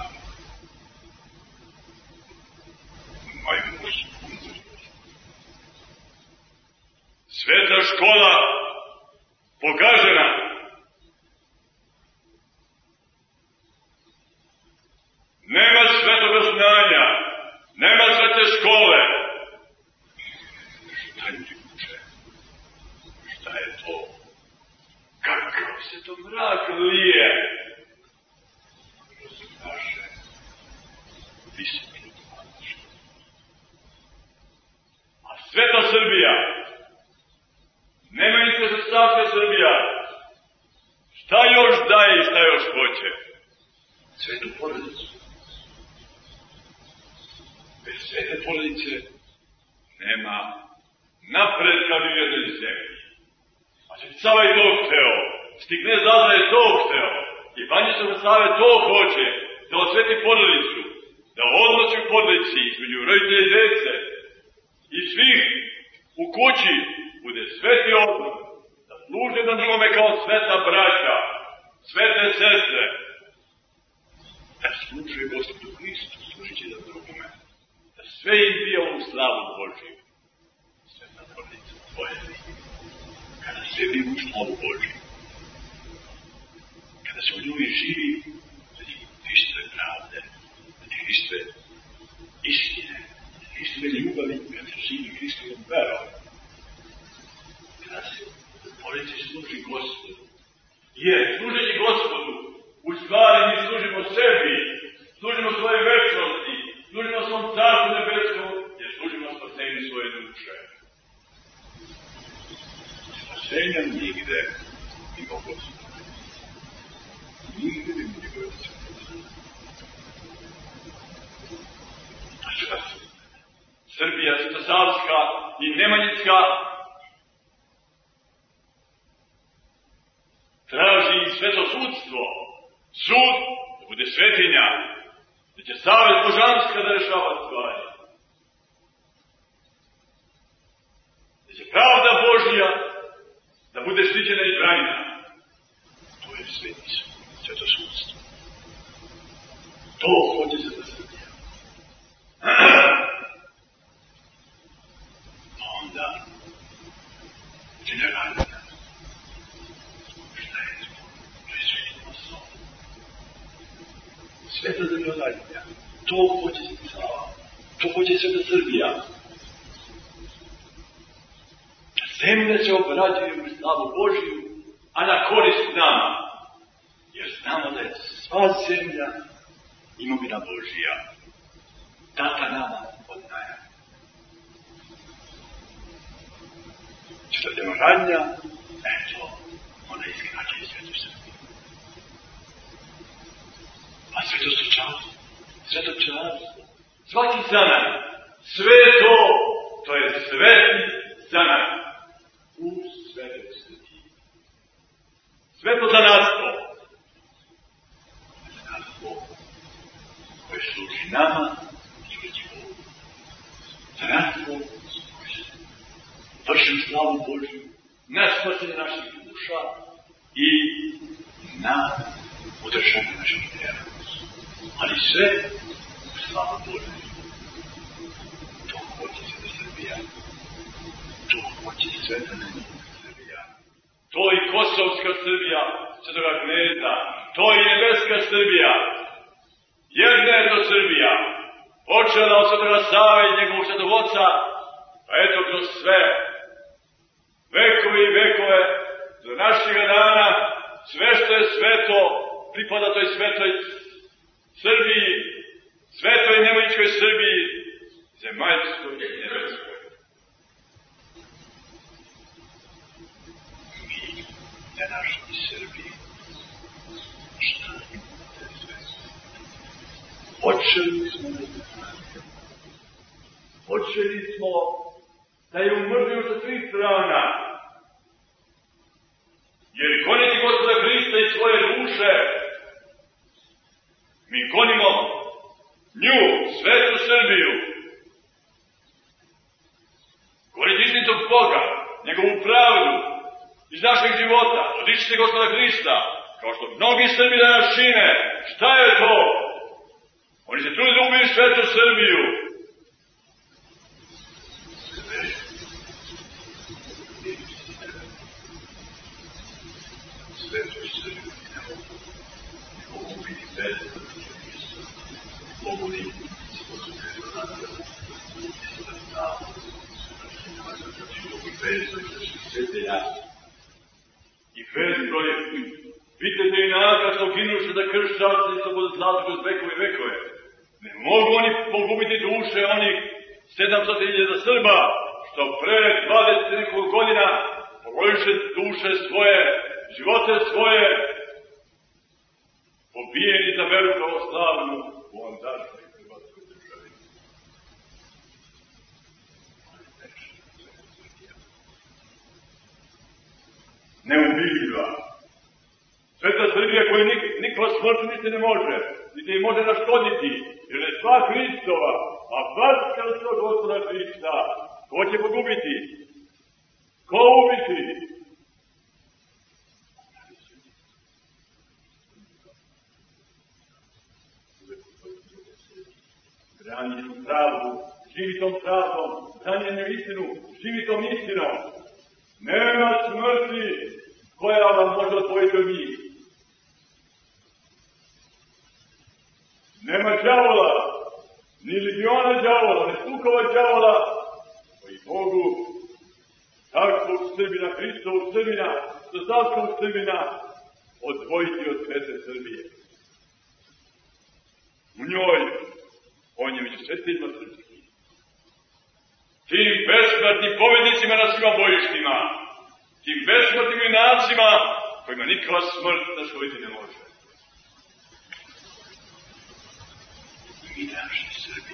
majmunsku. Sveta škola pogažena. Nema svetoga znanja, nema svete škole. Šta ljudi uče? Šta je to? Kakav se to mrak lije? Kroz naše visoke dvanače. A sveta Srbija, nemojte se stavke Srbija, šta još daje i šta još hoće? Svetu porodicu. Bez svete porodice nema napretka u jednoj zemlji. A Sava je to hteo, Stikne Zaza je to hteo, i Banjica Save to hoće, da osveti porodicu, da da odnosi u porodici između roditelja i dece i svih u kući bude sveti odnos, da služe na drugome kao sveta braća, svete sestre, da služe Gospodu Hristu, služići na drugome, da sve izbija u slavu Božiju. Sveta porodica tvoje, kada sve bi u slavu Božiju, kada se u njoj živi, da ti Hristove pravde, da ti Hristove istine, da ti Hristove ljubavi, kada se živi Hristovom verom, kada se porodici služi Gospodu. Jer, služeći Gospodu, u stvari mi služimo sebi, služimo svoje večnosti, služimo svom carstvu nebeskom, jer služimo spasenju svoje duše. Spasenja nigde ima Gospodu. Nigde nema njegove Gospodu. Srbija, Svetosavska i Nemanjicka traži sveto sudstvo, sud da bude svetinja, da će savjet božanska da rešava stvari, da će pravda Božja da bude štićena i branjena. To je sveto sudstvo. To hoće se da Srbija. A onda generalna. Sveta zemljoradnja, to hoće se Sava, to hoće Sveta Srbija. Zemlja se obrađuje u slavu Božiju, a na korist nama. Jer znamo da je sva zemlja imovina Božija, data nama od najam. Sveta zemljoradnja, eto, ona izgrađuje Svetu Srbiju. A svetočarstvo, svaki zanat, sve to je sveti zanat u Svetoj Srbiji. Sveto zanatstvo, koje služi nama, služi Bogu. Zanatstvo služi vršim slavu Božju, na spasenje naših duša i na održanje naših vjera. Ali sve u slavu Božju. To hoće se da Srbija. To hoće sveta Srbija. To i Kosovska Srbija, Svetoga Kneza. To i nebeska Srbija. Jedna je to Srbija. Počela od Svetoga Save i njegovog Svetog Oca, pa eto kroz sve vekovi i vekove do našega dana, sve što je sveto pripada toj svetoj Srbiji, svetoj nemanjičkoj Srbiji, zemaljskoj i nebeskoj. Mi, današnji Srbiji, šta imate sve? Počeli smo da znamo. Počeli smo da je umrzio sa svih strana. Jer goniti Gospoda Hrista i svoje duše, mi gonimo nju, svetu Srbiju. Goniti istinitog Boga, njegovu pravdu iz našeg života, odičite Gospoda Hrista, kao što mnogi Srbi danas čine. Šta je to? Oni se trude da ubiju svetu Srbiju. Svetu Srbiju ne mogu biti bez mogu li i bez broje. Vidite i naga što ginuše za kršćanstvo i slobodozlatu kroz vekove i vekove. Ne mogu oni pogubiti duše onih 700.000 Srba, što pre 20 nekog godina položiše duše svoje, živote svoje, pobijeni za veru pravoslavnu u ondašnjoj Hrvatskoj državi. Neubijiva. Sveta Srbija koju nikva smrti niti ne može, niti im može naškoditi. jer je sva Hristova, a vaskrstvo Gospoda Hrista, ko će pogubiti? Ko ubiti? Branjenu pravdu, živitom pravdom, branjenu istinu, živitom istinom. Nema smrti koja vam može odvojiti od njih. Nema đavola, ni legiona đavola, ni stukova đavola, koji mogu takvog Srbina, Hristovog Srbina, Srpskog Srbina, odvojiti od svete Srbije. U njoj, on je među svetima srpski. Tim besmrtnim pobednicima na svima bojištima, tim besmrtnim junacima, kojima nikakva smrt naškoditi ne može. Mi naši Srbi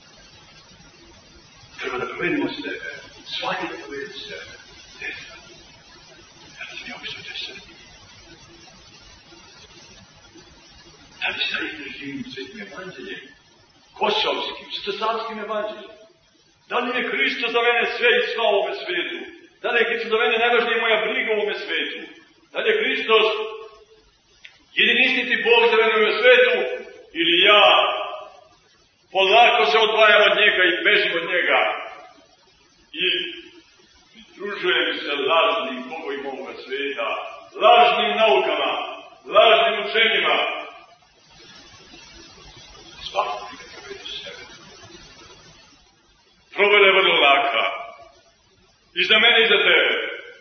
treba da promenimo sebe, svaki da provedi sebe, deca. Ja sam ja uopšte te Srbi. Da li zaista živim svetim evanđeljem, kosovskim, srpskim evanđeljem? Da li je Hristo za mene sve i sva u ovome svetu? Da li je Hristo za mene najvažnije moja briga u ovome svetu? Da li je Hristos jedini istiniti Bog za mene u ovome svetu? Ili ja polako se odvajam od njega i bežim od njega i družujem se lažnim bogovima ovoga sveta, lažnim naukama, lažnim učenjima. Svako neka provede sebe. Probojda je vrlo laka. I za mene i za tebe.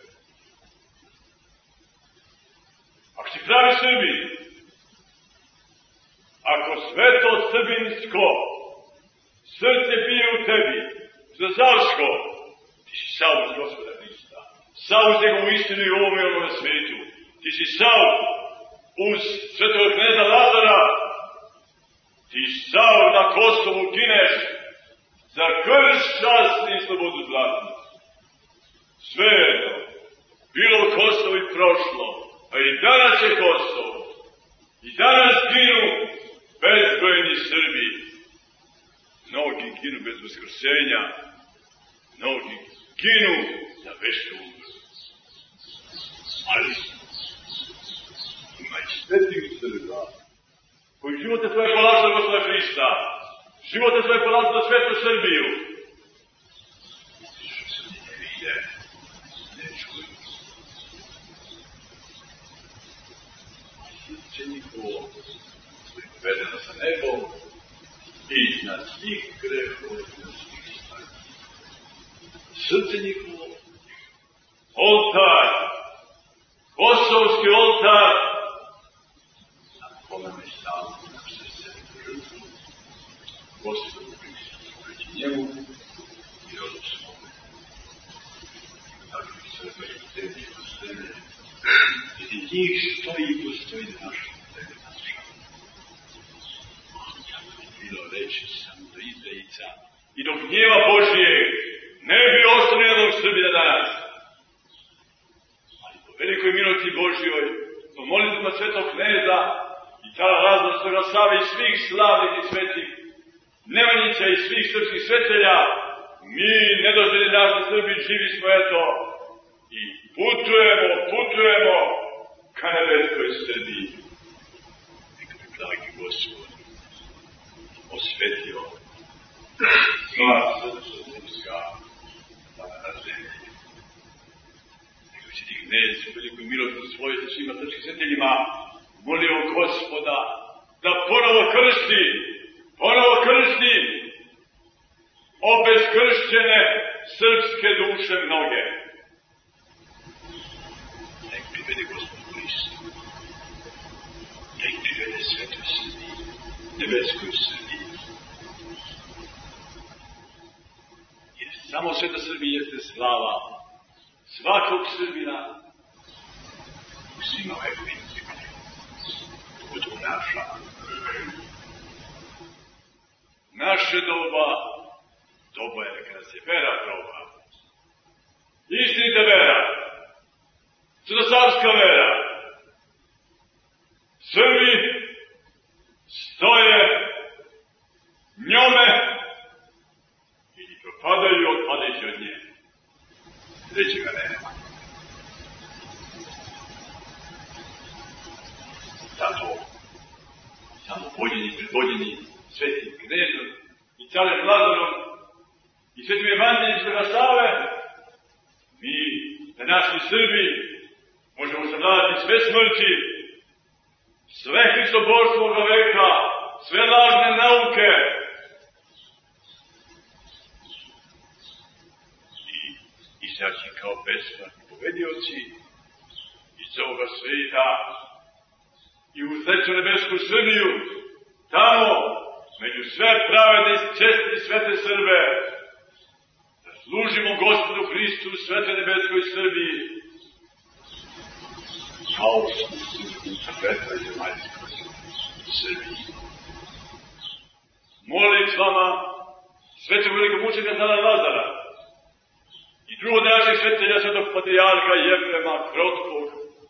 Ako si pravi Srbi, ako sveto srbinsko srce bije u tebi, zazalsko, ti si sav uz Gospoda Hrista, sav uz njegovu istinu i ovome i ovome svetu. Ti si sav uz svetog kneza Lazara, ti sav na Kosovu gineš za krst, čast i slobodu zlatnicu. Svejedno, bilo Kosovo i prošlo, a i danas je Kosovo. I danas ginu bezbrojni Srbi. Mnogi ginu bez vaskrsenja, mnogi ginu za večnu umru. Ali ima i svetih Srba koji živote svoje polažu za Gospoda Hrista, živote svoje polažu za svetu Srbiju. Što se ne vide, ne čuju. Srce njihovo je vedeno sa nebom i na svih grehova i na svih stvari. Srce njihovo, oltar, kosovski oltar, na kome me stavno na srce žrtvu, Gospodu Hristu, svojeći njemu i rodu svome. Takvih Srba i tebi i ostane, i njih stoji i postoji na našem tebi naša. Bilo reći sam do izdajica i do gnjeva Božije ne bi ostali jednog Srbina danas. Ali po velikoj milosti Božjoj, po molitvama svetog kneza i ta raznost toga Save i svih slavnih i svetih Nemanjića i svih srpskih svetelja, mi, nedoželjeni naši Srbi, živi smo eto i putujemo ka nebeskoj Srbiji. Neka bi blagi Gospod osvetio sva srpska na zemlji. Neka će ti knez u velikoj milosti svoje sa svima srpskim sveteljima molio Gospoda da ponovo krsti obezkršćene srpske duše mnoge. Nek privede Gospod Hristu, nek privede svetoj Srbiji, nebeskoj Srbiji. Jer samo sveta Srbija jeste slava svakog Srbina u svima vekovima. To je naša. Naše doba je neka nas je vera proba. Istinita vera, svetosavska vera. Srbi stoje vođeni, predvođeni svetim knezom i carem Lazarom i svetim evanđeljem Sveta Save, mi, na naši Srbi, možemo savladati sve smrti, sve hristoboštvo ovoga veka, sve lažne nauke i izaći kao besmrtni povedioci iz ovoga sveta i u sreću nebesku Srbiju, tamo, među sve pravedne i čestite svete Srbe, da služimo Gospodu Hristu svete nebeskoj Srbiji, kao u svetoj zemaljskoj Srbiji. Molitvama svetog velikog mučenika cara Lazara i drugog našeg svetelja svetog patrijarha Jefrema Krotkog,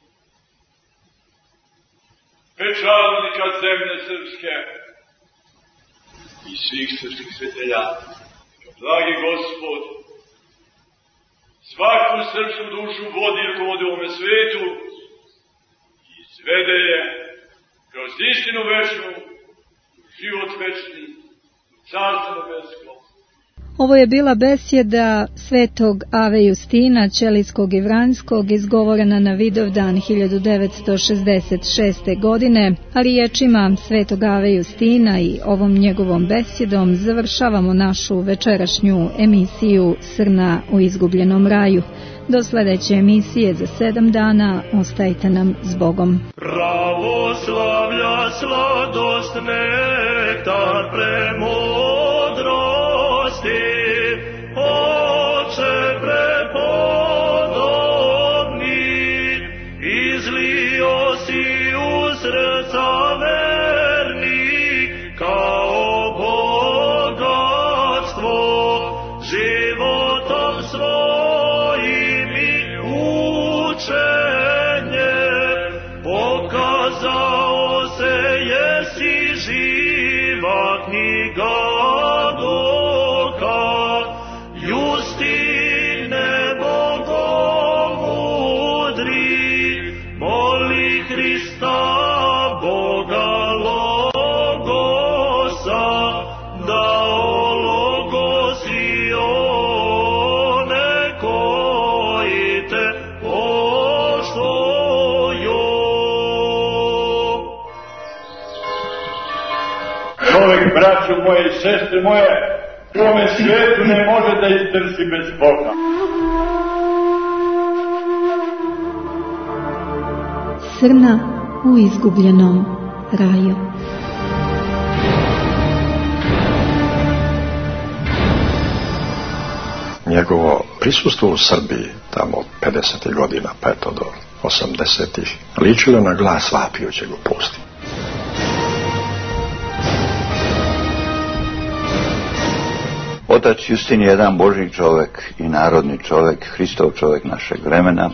pečalnika zemlje srpske i svih srpskih svetelja, blagi Gospod, svaku srpsku dušu vodi i rukovodi u ovome svetu i svede je kroz istinu večnu, život večni, carstvo nebesko. Ovo je bila besjeda svetog Ave Justina Ćelijskog i Vranjskog, izgovorena na Vidovdan 1966. godine, a riječima svetog Ave Justina i ovom njegovom besjedom završavamo našu večerašnju emisiju Srna u izgubljenom raju. Do sledeće emisije za 7 dana, ostajte nam s Bogom. Pravoslavlja sladost nektar premudrosti, Oče prepodobni, izlio si u srca verni kao bogatstvo životom svojim i učenjem pokazao se jesi živa knjiga duha Justine bogomudri, moli Hrista Boga Logosa da ologosi one koji te poštuju. Čovek, braćo moje i sestre moje, u ovome svijetu ne može da izdrži bez Boga. Srna u izgubljenom raju. Njegovo prisustvo u Srbiji, tamo od 50. godina, pa eto do 80. ličilo na glas vapijućeg u pustinji. Otac Justin je jedan Božji čovek i narodni čovek, Hristov čovek našeg vremena.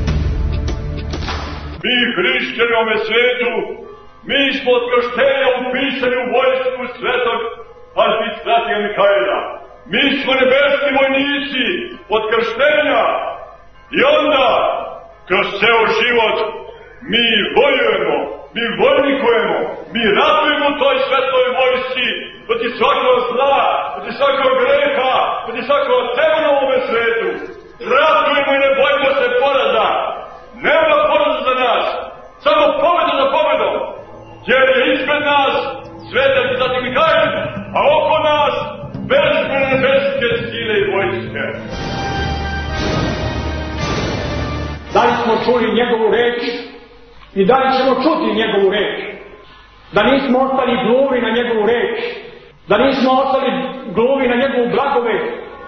Mi, hrišćani ove svetu, mi smo od krštenja upisani u vojsku svetog arhistratija Mihajla. Mi smo nebeski vojnici od krštenja i onda, kroz ceo život, mi vojujemo, mi vojnikujemo, mi ratujemo u toj svetoj vojsci protiv svakog zla, protiv svakog greha, protiv svakog demona u ovome svetu. Ratujemo i ne bojimo se poraza. Nema poraza za nas, samo pobeda za pobedom, jer je ispred nas svetac arhistratij Mihajl, a oko nas bezbrojne nebeske sile i vojske. Da li smo čuli njegovu reč i da li ćemo čuti njegovu reč? Da nismo ostali gluvi na njegovu reč, da nismo ostali gluvi na njegovu blagovet.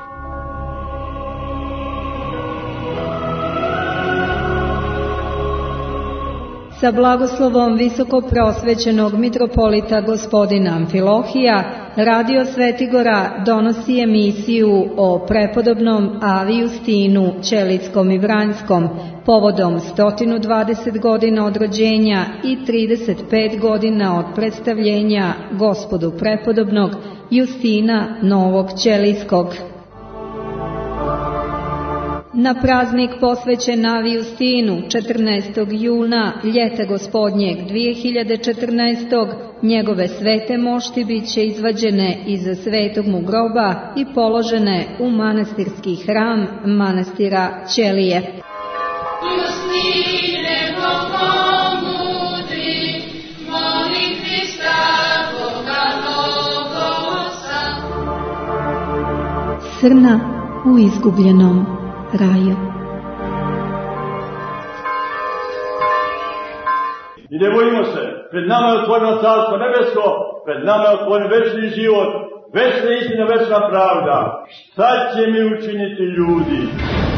Sa blagoslovom visokoprosvećenog mitropolita gospodina Amfilohija, Radio Svetigora donosi emisiju o prepodobnom Avi Justinu Ćelijskom i Vranjskom povodom 120 godina od rođenja i 35 godina od predstavljenja Gospodu prepodobnog Justina Novog Ćelijskog. Na praznik posvećen Navi Justinu 14. juna ljeta gospodnjeg 2014. njegove svete mošti bit će izvađene iz svetog mu groba i položene u manastirski hram manastira Ćelije. Srna u izgubljenom raju. I ne bojimo se, pred nama je otvoreno carstvo nebesko, pred nama je otvoren večni život, večna istina, večna pravda. Šta će mi učiniti ljudi?